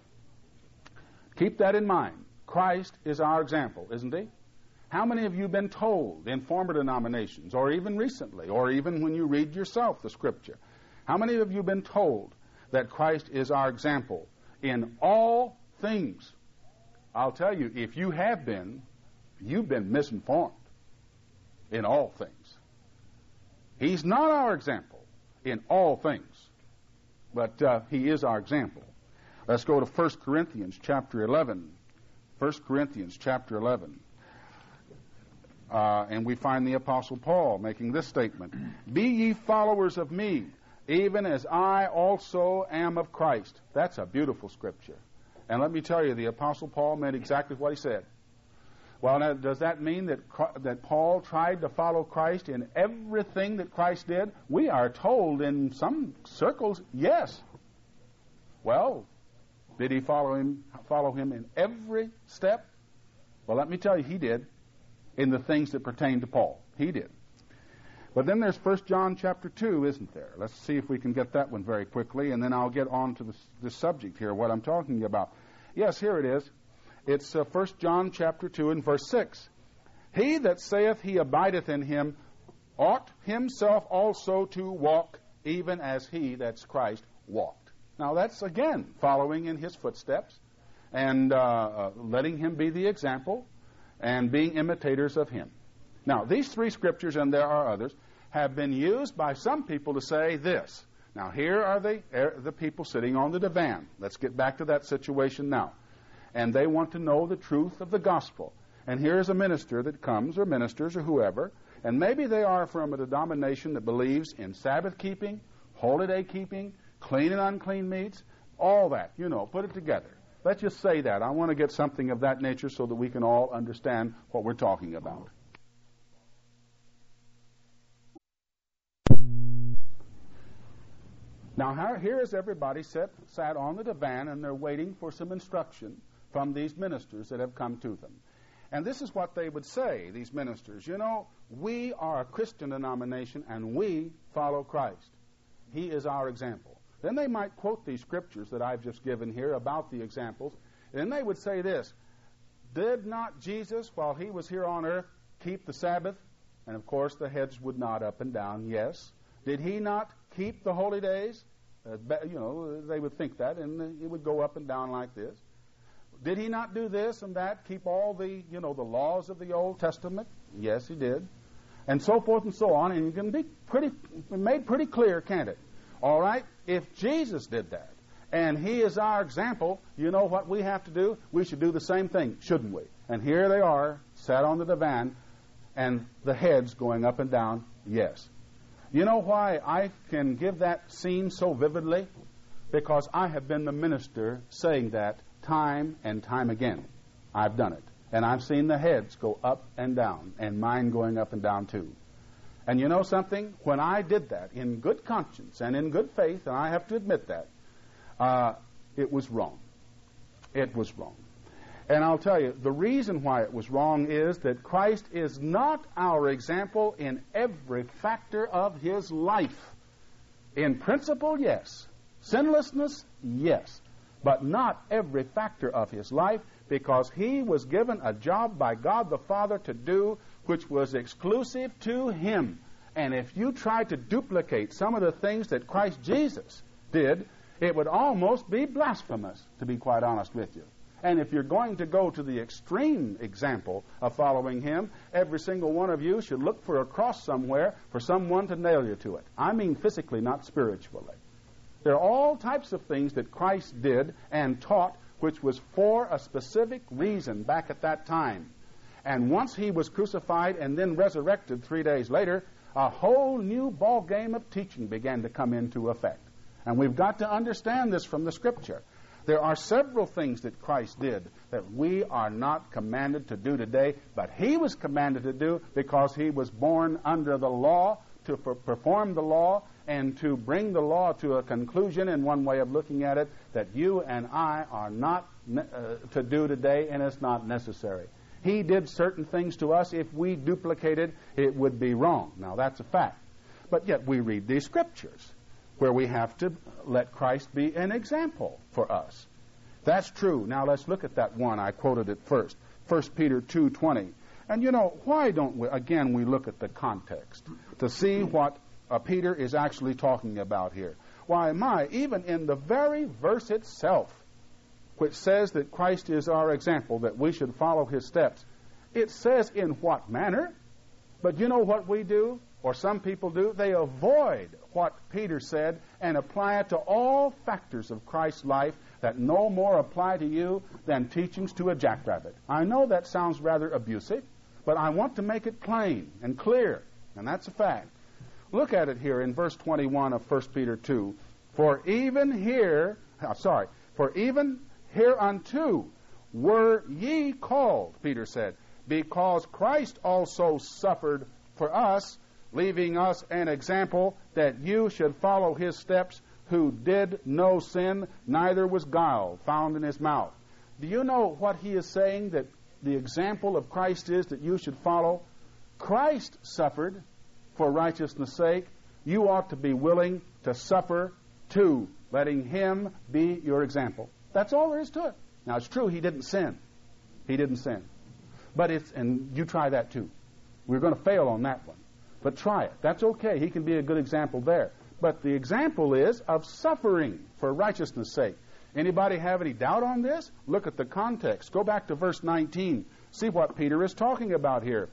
Keep that in mind. Christ is our example, isn't he? How many of you have been told in former denominations, or even recently, or even when you read yourself the Scripture, how many of you have been told that Christ is our example in all things? I'll tell you, if you have been, you've been misinformed in all things. He's not our example in all things, but uh, he is our example. Let's go to First Corinthians chapter eleven. First Corinthians chapter eleven. Uh, and we find the Apostle Paul making this statement. Be ye followers of me, even as I also am of Christ. That's a beautiful scripture. And let me tell you, the Apostle Paul meant exactly what he said. Well, now, does that mean that that Paul tried to follow Christ in everything that Christ did? We are told in some circles, yes. Well, did he follow him, follow him in every step? Well, let me tell you, he did. In the things that pertain to Paul. He did. But then there's First John chapter two, isn't there? Let's see if we can get that one very quickly, and then I'll get on to this, this subject here, what I'm talking about. Yes, here it is. It's uh, First John chapter two and verse six. He that saith he abideth in him ought himself also to walk, even as he, that's Christ, walked. Now that's, again, following in his footsteps and uh, uh, letting him be the example and being imitators of him. Now, these three scriptures, and there are others, have been used by some people to say this. Now, here are the, er, the people sitting on the divan. Let's get back to that situation now. And they want to know the truth of the gospel. And here's a minister that comes, or ministers, or whoever, and maybe they are from a denomination that believes in Sabbath keeping, holiday keeping, clean and unclean meats, all that, you know, put it together. Let's just say that. I want to get something of that nature so that we can all understand what we're talking about. Now, here is everybody set, sat on the divan, and they're waiting for some instruction from these ministers that have come to them. And this is what they would say, these ministers. You know, we are a Christian denomination, and we follow Christ. He is our example. Then they might quote these scriptures that I've just given here about the examples, and they would say this: did not Jesus, while he was here on earth, keep the Sabbath? And of course the heads would nod up and down, yes. Did he not keep the holy days? Uh, you know, they would think that, and it would go up and down like this. Did he not do this and that, keep all the, you know, the laws of the Old Testament? Yes, he did. And so forth and so on, and you can be pretty, made pretty clear, can't it? All right, if Jesus did that, and he is our example, you know what we have to do? We should do the same thing, shouldn't we? And here they are, sat on the divan, and the heads going up and down, yes. You know why I can give that scene so vividly? Because I have been the minister saying that time and time again. I've done it. And I've seen the heads go up and down, and mine going up and down too. And you know something? When I did that in good conscience and in good faith, and I have to admit that, uh, it was wrong. It was wrong. And I'll tell you, the reason why it was wrong is that Christ is not our example in every factor of his life. In principle, yes. Sinlessness, yes. But not every factor of his life, because he was given a job by God the Father to do which was exclusive to him. And if you try to duplicate some of the things that Christ Jesus did, it would almost be blasphemous, to be quite honest with you. And if you're going to go to the extreme example of following him, every single one of you should look for a cross somewhere for someone to nail you to it. I mean physically, not spiritually. There are all types of things that Christ did and taught which was for a specific reason back at that time. And once he was crucified and then resurrected three days later, a whole new ball game of teaching began to come into effect. And we've got to understand this from the Scripture. There are several things that Christ did that we are not commanded to do today, but he was commanded to do because he was born under the law, to per- perform the law, and to bring the law to a conclusion, in one way of looking at it, that you and I are not ne- uh, to do today, and it's not necessary. He did certain things to us. If we duplicated, it would be wrong. Now, that's a fact. But yet we read these scriptures where we have to let Christ be an example for us. That's true. Now let's look at that one. I quoted it first. First Peter two twenty. And you know, why don't we, again, we look at the context to see what uh, Peter is actually talking about here. Why, my, even in the very verse itself, which says that Christ is our example, that we should follow his steps, it says in what manner. But you know what we do, or some people do? They avoid what Peter said and apply it to all factors of Christ's life that no more apply to you than teachings to a jackrabbit. I know that sounds rather abusive, but I want to make it plain and clear, and that's a fact. Look at it here in verse twenty-one of First Peter two. For even here, oh, sorry, for even hereunto were ye called, Peter said, because Christ also suffered for us, leaving us an example that you should follow his steps, who did no sin, neither was guile found in his mouth. Do you know what he is saying that the example of Christ is that you should follow? Christ suffered for righteousness' sake. You ought to be willing to suffer too, letting him be your example. That's all there is to it. Now, it's true, he didn't sin. He didn't sin. But it's, and you try that too. We're going to fail on that one. But try it. That's okay. He can be a good example there. But the example is of suffering for righteousness' sake. Anybody have any doubt on this? Look at the context. Go back to verse nineteen. See what Peter is talking about here.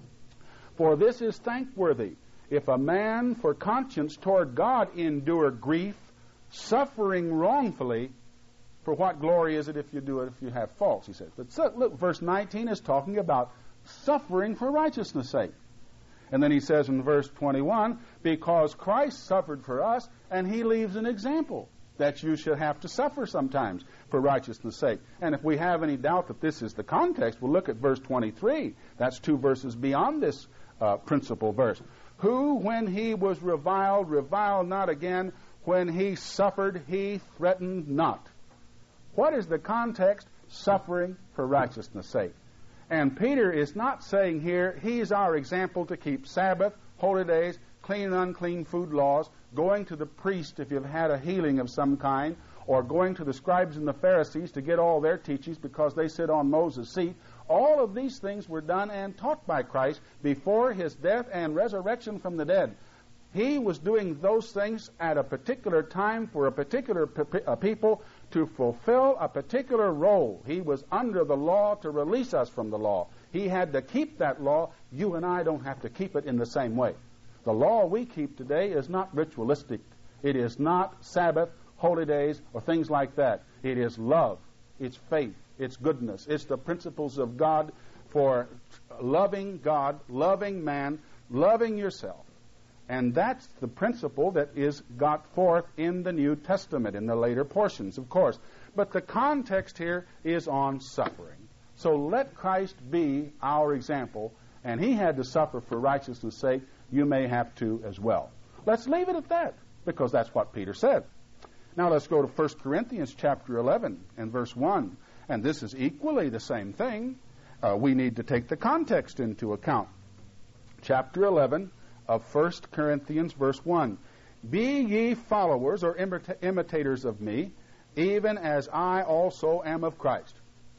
For this is thankworthy, if a man for conscience toward God endure grief, suffering wrongfully. For what glory is it if you do it if you have faults, he says. But so, look, verse nineteen is talking about suffering for righteousness' sake. And then he says in verse twenty-one, because Christ suffered for us, and he leaves an example that you should have to suffer sometimes for righteousness' sake. And if we have any doubt that this is the context, we'll look at verse twenty-three. That's two verses beyond this uh, principal verse. Who, when he was reviled, reviled not again. When he suffered, he threatened not. What is the context? Suffering for righteousness' sake. And Peter is not saying here, he's our example to keep Sabbath, holy days, clean and unclean food laws, going to the priest if you've had a healing of some kind, or going to the scribes and the Pharisees to get all their teachings because they sit on Moses' seat. All of these things were done and taught by Christ before his death and resurrection from the dead. He was doing those things at a particular time for a particular pe- a people to fulfill a particular role. He was under the law to release us from the law. He had to keep that law. You and I don't have to keep it in the same way. The law we keep today is not ritualistic. It is not Sabbath, holy days, or things like that. It is love. It's faith. It's goodness. It's the principles of God for loving God, loving man, loving yourself. And that's the principle that is got forth in the New Testament, in the later portions, of course. But the context here is on suffering. So let Christ be our example, and he had to suffer for righteousness' sake. You may have to as well. Let's leave it at that, because that's what Peter said. Now let's go to First Corinthians chapter eleven and verse one. And this is equally the same thing. Uh, we need to take the context into account. Chapter eleven of First Corinthians, verse one. Be ye followers or imita- imitators of me, even as I also am of Christ.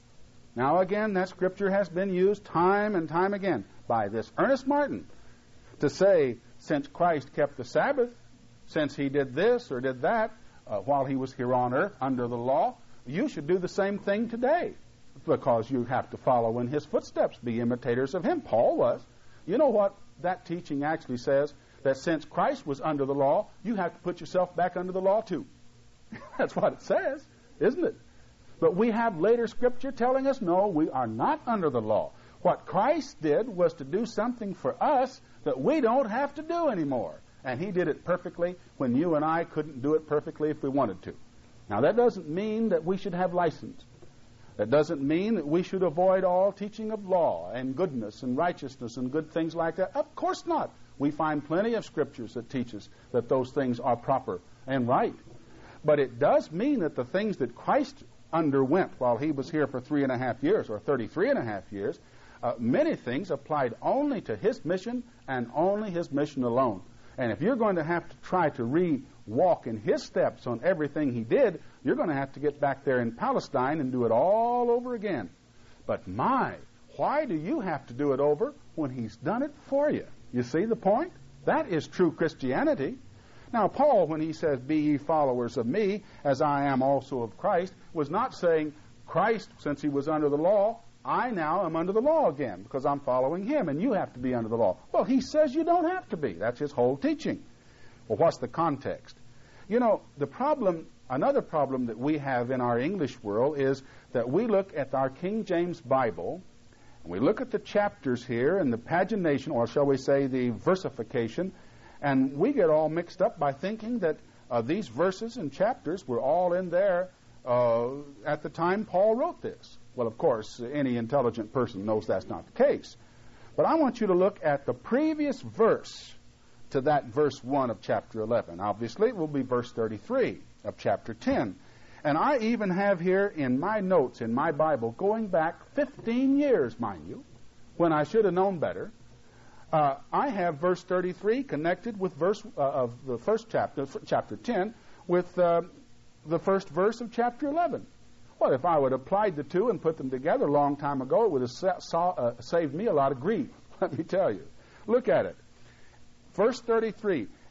Now again, that scripture has been used time and time again by this Ernest Martin to say, since Christ kept the Sabbath, since he did this or did that uh, while he was here on earth under the law, you should do the same thing today, because you have to follow in his footsteps, be imitators of him. Paul was. You know what that teaching actually says? That since Christ was under the law, you have to put yourself back under the law too. That's what it says, isn't it? But we have later scripture telling us, no, we are not under the law. What Christ did was to do something for us that we don't have to do anymore. And he did it perfectly when you and I couldn't do it perfectly if we wanted to. Now, that doesn't mean that we should have license. That doesn't mean that we should avoid all teaching of law and goodness and righteousness and good things like that. Of course not. We find plenty of scriptures that teach us that those things are proper and right. But it does mean that the things that Christ underwent while he was here for three and a half years or thirty-three and a half years, uh, many things applied only to his mission and only his mission alone. And if you're going to have to try to re-walk in his steps on everything he did, you're going to have to get back there in Palestine and do it all over again. But my, why do you have to do it over when he's done it for you? You see the point? That is true Christianity. Now, Paul, when he says, be ye followers of me, as I am also of Christ, was not saying, Christ, since he was under the law, I now am under the law again because I'm following him, and you have to be under the law. Well, he says you don't have to be. That's his whole teaching. Well, what's the context? You know, the problem, another problem that we have in our English world is that we look at our King James Bible, and we look at the chapters here and the pagination, or shall we say the versification, and we get all mixed up by thinking that uh, these verses and chapters were all in there uh, at the time Paul wrote this. Well, of course, any intelligent person knows that's not the case. But I want you to look at the previous verse to that verse one of chapter eleven. Obviously, it will be verse thirty-three of chapter ten. And I even have here in my notes in my Bible, going back fifteen years, mind you, when I should have known better, uh, I have verse thirty-three connected with verse uh, of the first chapter, chapter ten, with uh, the first verse of chapter eleven. Well, if I would have applied the two and put them together a long time ago, it would have sa- saw, uh, saved me a lot of grief, let me tell you. Look at it. Verse thirty-three,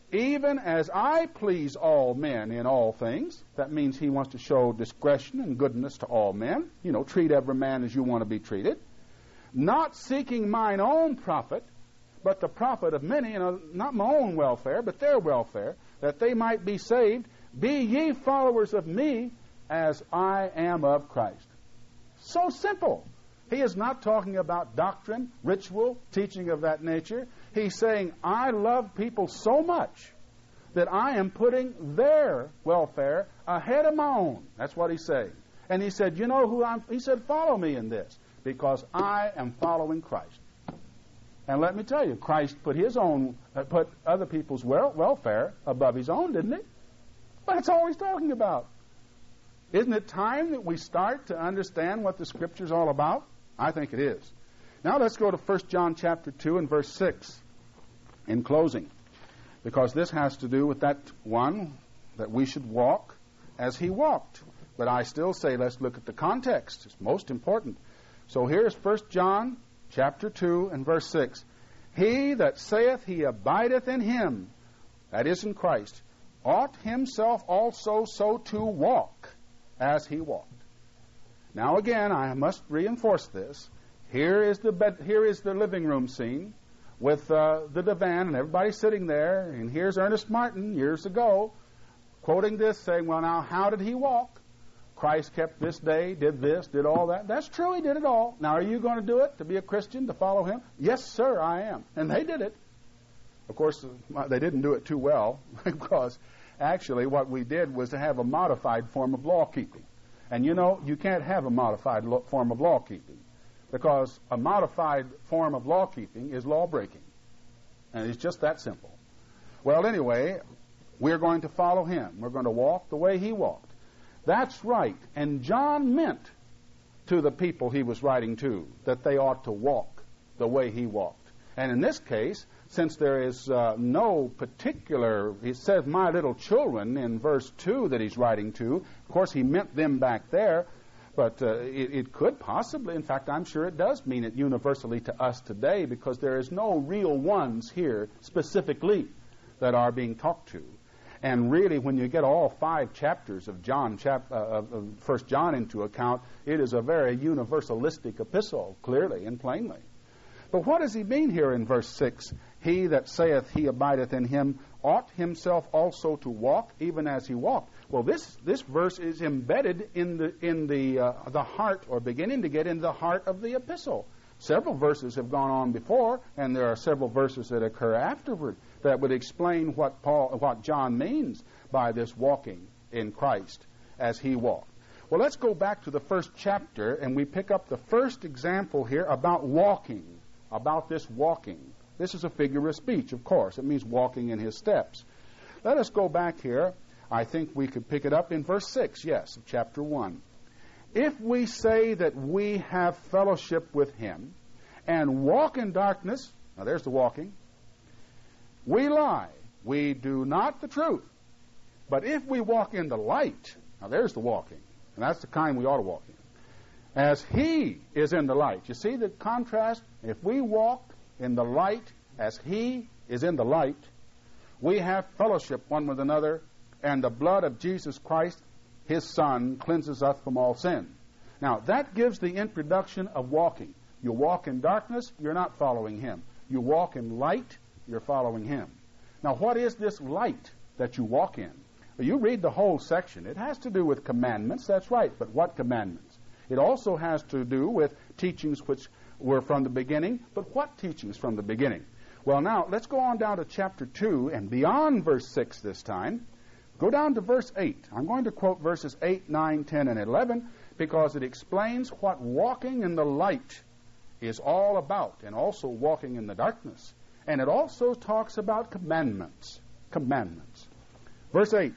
even as I please all men in all things. That means he wants to show discretion and goodness to all men. You know, treat every man as you want to be treated. Not seeking mine own profit, but the profit of many, you know, not my own welfare, but their welfare, that they might be saved. Be ye followers of me as I am of Christ. So simple. He is not talking about doctrine, ritual, teaching of that nature. He's saying, I love people so much that I am putting their welfare ahead of my own. That's what he's saying. And he said, you know who I'm, he said, follow me in this, because I am following Christ. And let me tell you, Christ put his own, uh, put other people's wel- welfare above his own, didn't he? But that's all he's talking about. Isn't it time that we start to understand what the Scripture's all about? I think it is. Now let's go to First John chapter two and verse six in closing, because this has to do with that one that we should walk as he walked. But I still say let's look at the context. It's most important. So here's First John chapter two and verse six. He that saith he abideth in him, that is in Christ, ought himself also so to walk as he walked. Now again, I must reinforce this. Here is the bed, here is the living room scene with uh, the divan and everybody sitting there. And here's Ernest Martin years ago quoting this, saying, well, now, how did he walk? Christ kept this day, did this, did all that. That's true, he did it all. Now, are you going to do it to be a Christian, to follow him? Yes, sir, I am. And they did it. Of course, they didn't do it too well, because actually what we did was to have a modified form of law keeping. And you know, you can't have a modified lo- form of law keeping, because a modified form of law keeping is law breaking. And it's just that simple. Well, anyway, we're going to follow him. We're going to walk the way he walked. That's right. And John meant to the people he was writing to that they ought to walk the way he walked. And in this case, since there is uh, no particular, he says, my little children in verse two that he's writing to. Of course, he meant them back there, but uh, it, it could possibly, in fact, I'm sure it does mean it universally to us today, because there is no real ones here specifically that are being talked to. And really, when you get all five chapters of John, chap, uh, of First John into account, it is a very universalistic epistle, clearly and plainly. But what does he mean here in verse six? He that saith he abideth in him ought himself also to walk, even as he walked. Well, this this verse is embedded in the in the uh, the heart, or beginning to get in the heart of the epistle. Several verses have gone on before, and there are several verses that occur afterward that would explain what Paul, what John means by this walking in Christ as he walked. Well, let's go back to the first chapter, and we pick up the first example here about walking, about this walking. This is a figure of speech, of course. It means walking in his steps. Let us go back here. I think we could pick it up in verse six, yes, of chapter one. If we say that we have fellowship with him and walk in darkness, now there's the walking, we lie. We do not the truth. But if we walk in the light, now there's the walking, and that's the kind we ought to walk in, as he is in the light. You see the contrast? If we walk in the light as he is in the light, we have fellowship one with another, and the blood of Jesus Christ, his Son, cleanses us from all sin. Now, that gives the introduction of walking. You walk in darkness, you're not following him. You walk in light, you're following him. Now, what is this light that you walk in? Well, you read the whole section. It has to do with commandments, that's right, but what commandments? It also has to do with teachings which were from the beginning, but what teachings from the beginning? Well, now, let's go on down to chapter two, and beyond verse six this time. Go down to verse eight. I'm going to quote verses eight, nine, ten, and eleven, because it explains what walking in the light is all about, and also walking in the darkness. And it also talks about commandments. Commandments. Verse eight.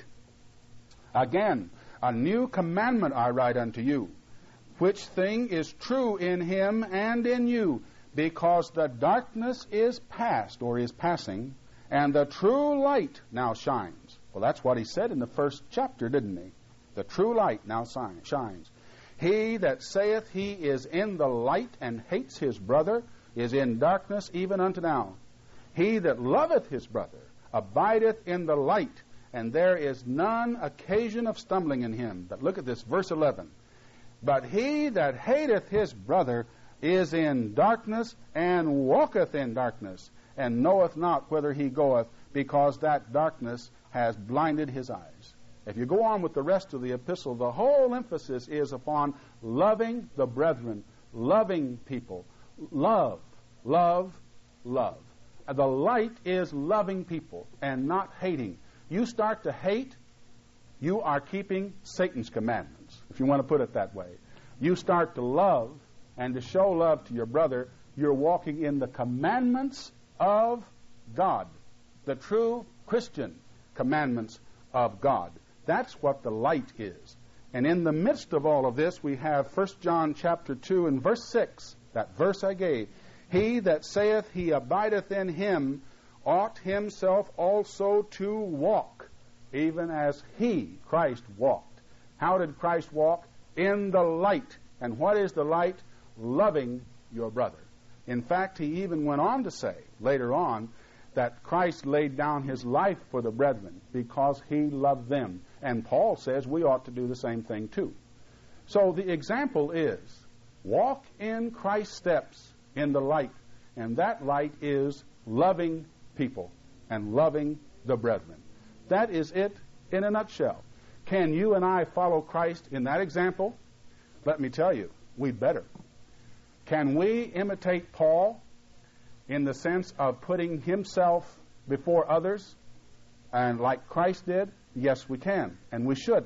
Again, a new commandment I write unto you, which thing is true in him and in you, because the darkness is past, or is passing, and the true light now shines. Well, that's what he said in the first chapter, didn't he? The true light now shines. He that saith he is in the light and hates his brother is in darkness even unto now. He that loveth his brother abideth in the light, and there is none occasion of stumbling in him. But look at this, verse eleven. But he that hateth his brother is in darkness, and walketh in darkness, and knoweth not whither he goeth, because that darkness has blinded his eyes. If you go on with the rest of the epistle, the whole emphasis is upon loving the brethren, loving people. Love, love, love. The light is loving people and not hating. You start to hate, you are keeping Satan's commandments, if you want to put it that way. You start to love and to show love to your brother, you're walking in the commandments of God, the true Christian commandments of God. That's what the light is. And in the midst of all of this, we have First John chapter two and verse six, that verse I gave. He that saith he abideth in him ought himself also to walk, even as he, Christ, walked. How did Christ walk? In the light. And what is the light? Loving your brother. In fact, he even went on to say later on that Christ laid down his life for the brethren because he loved them. And Paul says we ought to do the same thing too. So the example is walk in Christ's steps in the light. And that light is loving people and loving the brethren. That is it in a nutshell. Can you and I follow Christ in that example? Let me tell you, we better. Can we imitate Paul in the sense of putting himself before others, and like Christ did? Yes, we can, and we should.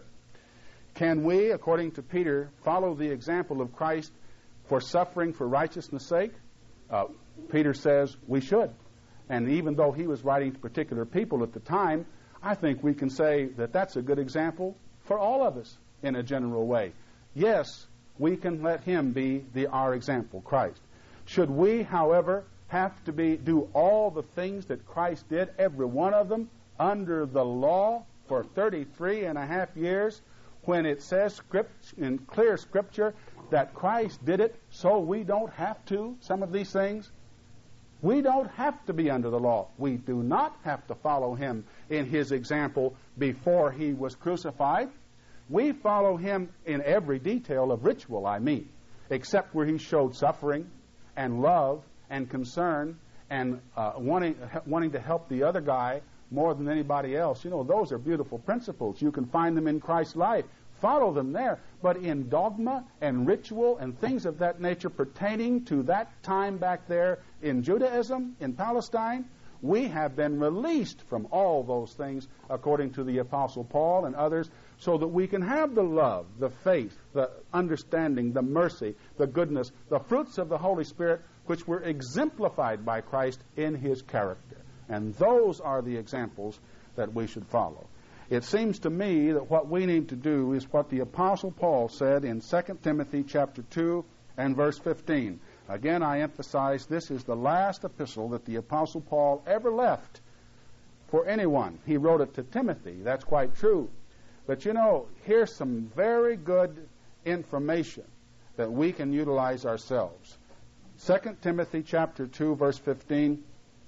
Can we, according to Peter, follow the example of Christ for suffering for righteousness' sake? Uh, Peter says we should. And even though he was writing to particular people at the time, I think we can say that that's a good example for all of us in a general way. Yes, we can let him be the our example, Christ. Should we, however, have to be do all the things that Christ did, every one of them, under the law for thirty-three and a half years, when it says script, in clear Scripture that Christ did it so we don't have to, some of these things? We don't have to be under the law. We do not have to follow him in his example before he was crucified. We follow him in every detail of ritual, I mean, except where he showed suffering and love and concern and uh, wanting, wanting to help the other guy more than anybody else. You know, those are beautiful principles. You can find them in Christ's life. Follow them there. But in dogma and ritual and things of that nature pertaining to that time back there in Judaism, in Palestine, we have been released from all those things according to the Apostle Paul and others, so that we can have the love, the faith, the understanding, the mercy, the goodness, the fruits of the Holy Spirit, which were exemplified by Christ in his character. And those are the examples that we should follow. It seems to me that what we need to do is what the Apostle Paul said in Second Timothy chapter two and verse fifteen. Again, I emphasize this is the last epistle that the Apostle Paul ever left for anyone. He wrote it to Timothy. That's quite true. But you know, here's some very good information that we can utilize ourselves. Second Timothy chapter two, verse fifteen.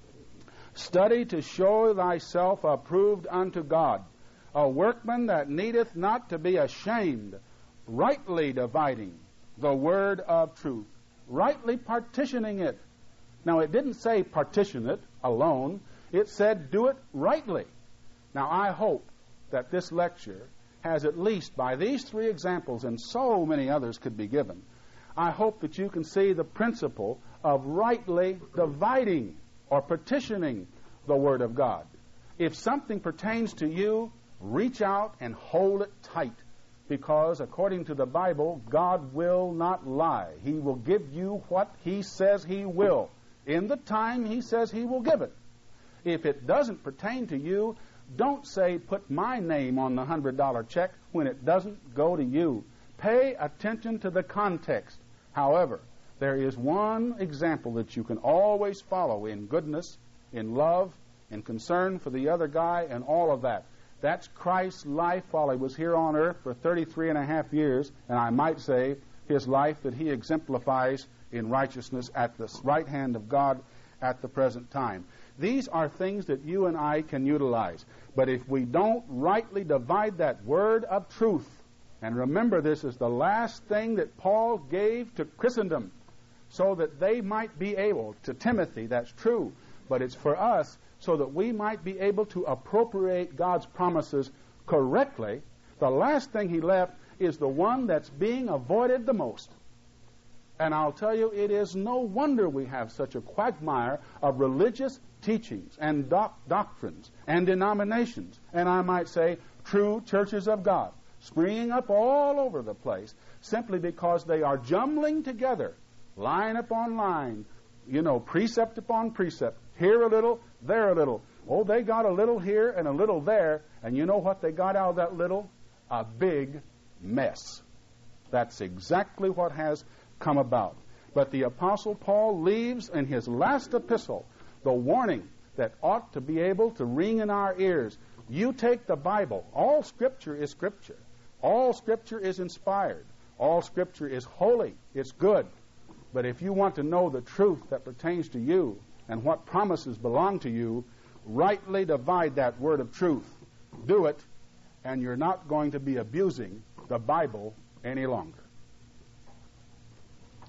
Study to show thyself approved unto God, a workman that needeth not to be ashamed, rightly dividing the word of truth, rightly partitioning it. Now, it didn't say partition it alone. It said do it rightly. Now, I hope that this lecture has, at least by these three examples, and so many others could be given, I hope that you can see the principle of rightly dividing or partitioning the Word of God. If something pertains to you, reach out and hold it tight, because according to the Bible, God will not lie. He will give you what He says He will in the time He says He will give it. If it doesn't pertain to you, don't say, put my name on the one hundred dollar check when it doesn't go to you. Pay attention to the context. However, there is one example that you can always follow in goodness, in love, in concern for the other guy, and all of that. That's Christ's life while he was here on earth for thirty-three and a half years, and I might say his life that he exemplifies in righteousness at the right hand of God at the present time. These are things that you and I can utilize. But if we don't rightly divide that word of truth, and remember this is the last thing that Paul gave to Christendom, so that they might be able, to Timothy, that's true, but it's for us so that we might be able to appropriate God's promises correctly. The last thing he left is the one that's being avoided the most. And I'll tell you, it is no wonder we have such a quagmire of religious teachings and doc- doctrines and denominations, and I might say true churches of God, springing up all over the place simply because they are jumbling together, line upon line, you know, precept upon precept, here a little, there a little. Oh, they got a little here and a little there, and you know what they got out of that little? A big mess. That's exactly what has come about. But the Apostle Paul leaves in his last epistle the warning that ought to be able to ring in our ears. You take the Bible. All Scripture is Scripture. All Scripture is inspired. All Scripture is holy. It's good. But if you want to know the truth that pertains to you and what promises belong to you, rightly divide that word of truth. Do it, and you're not going to be abusing the Bible any longer.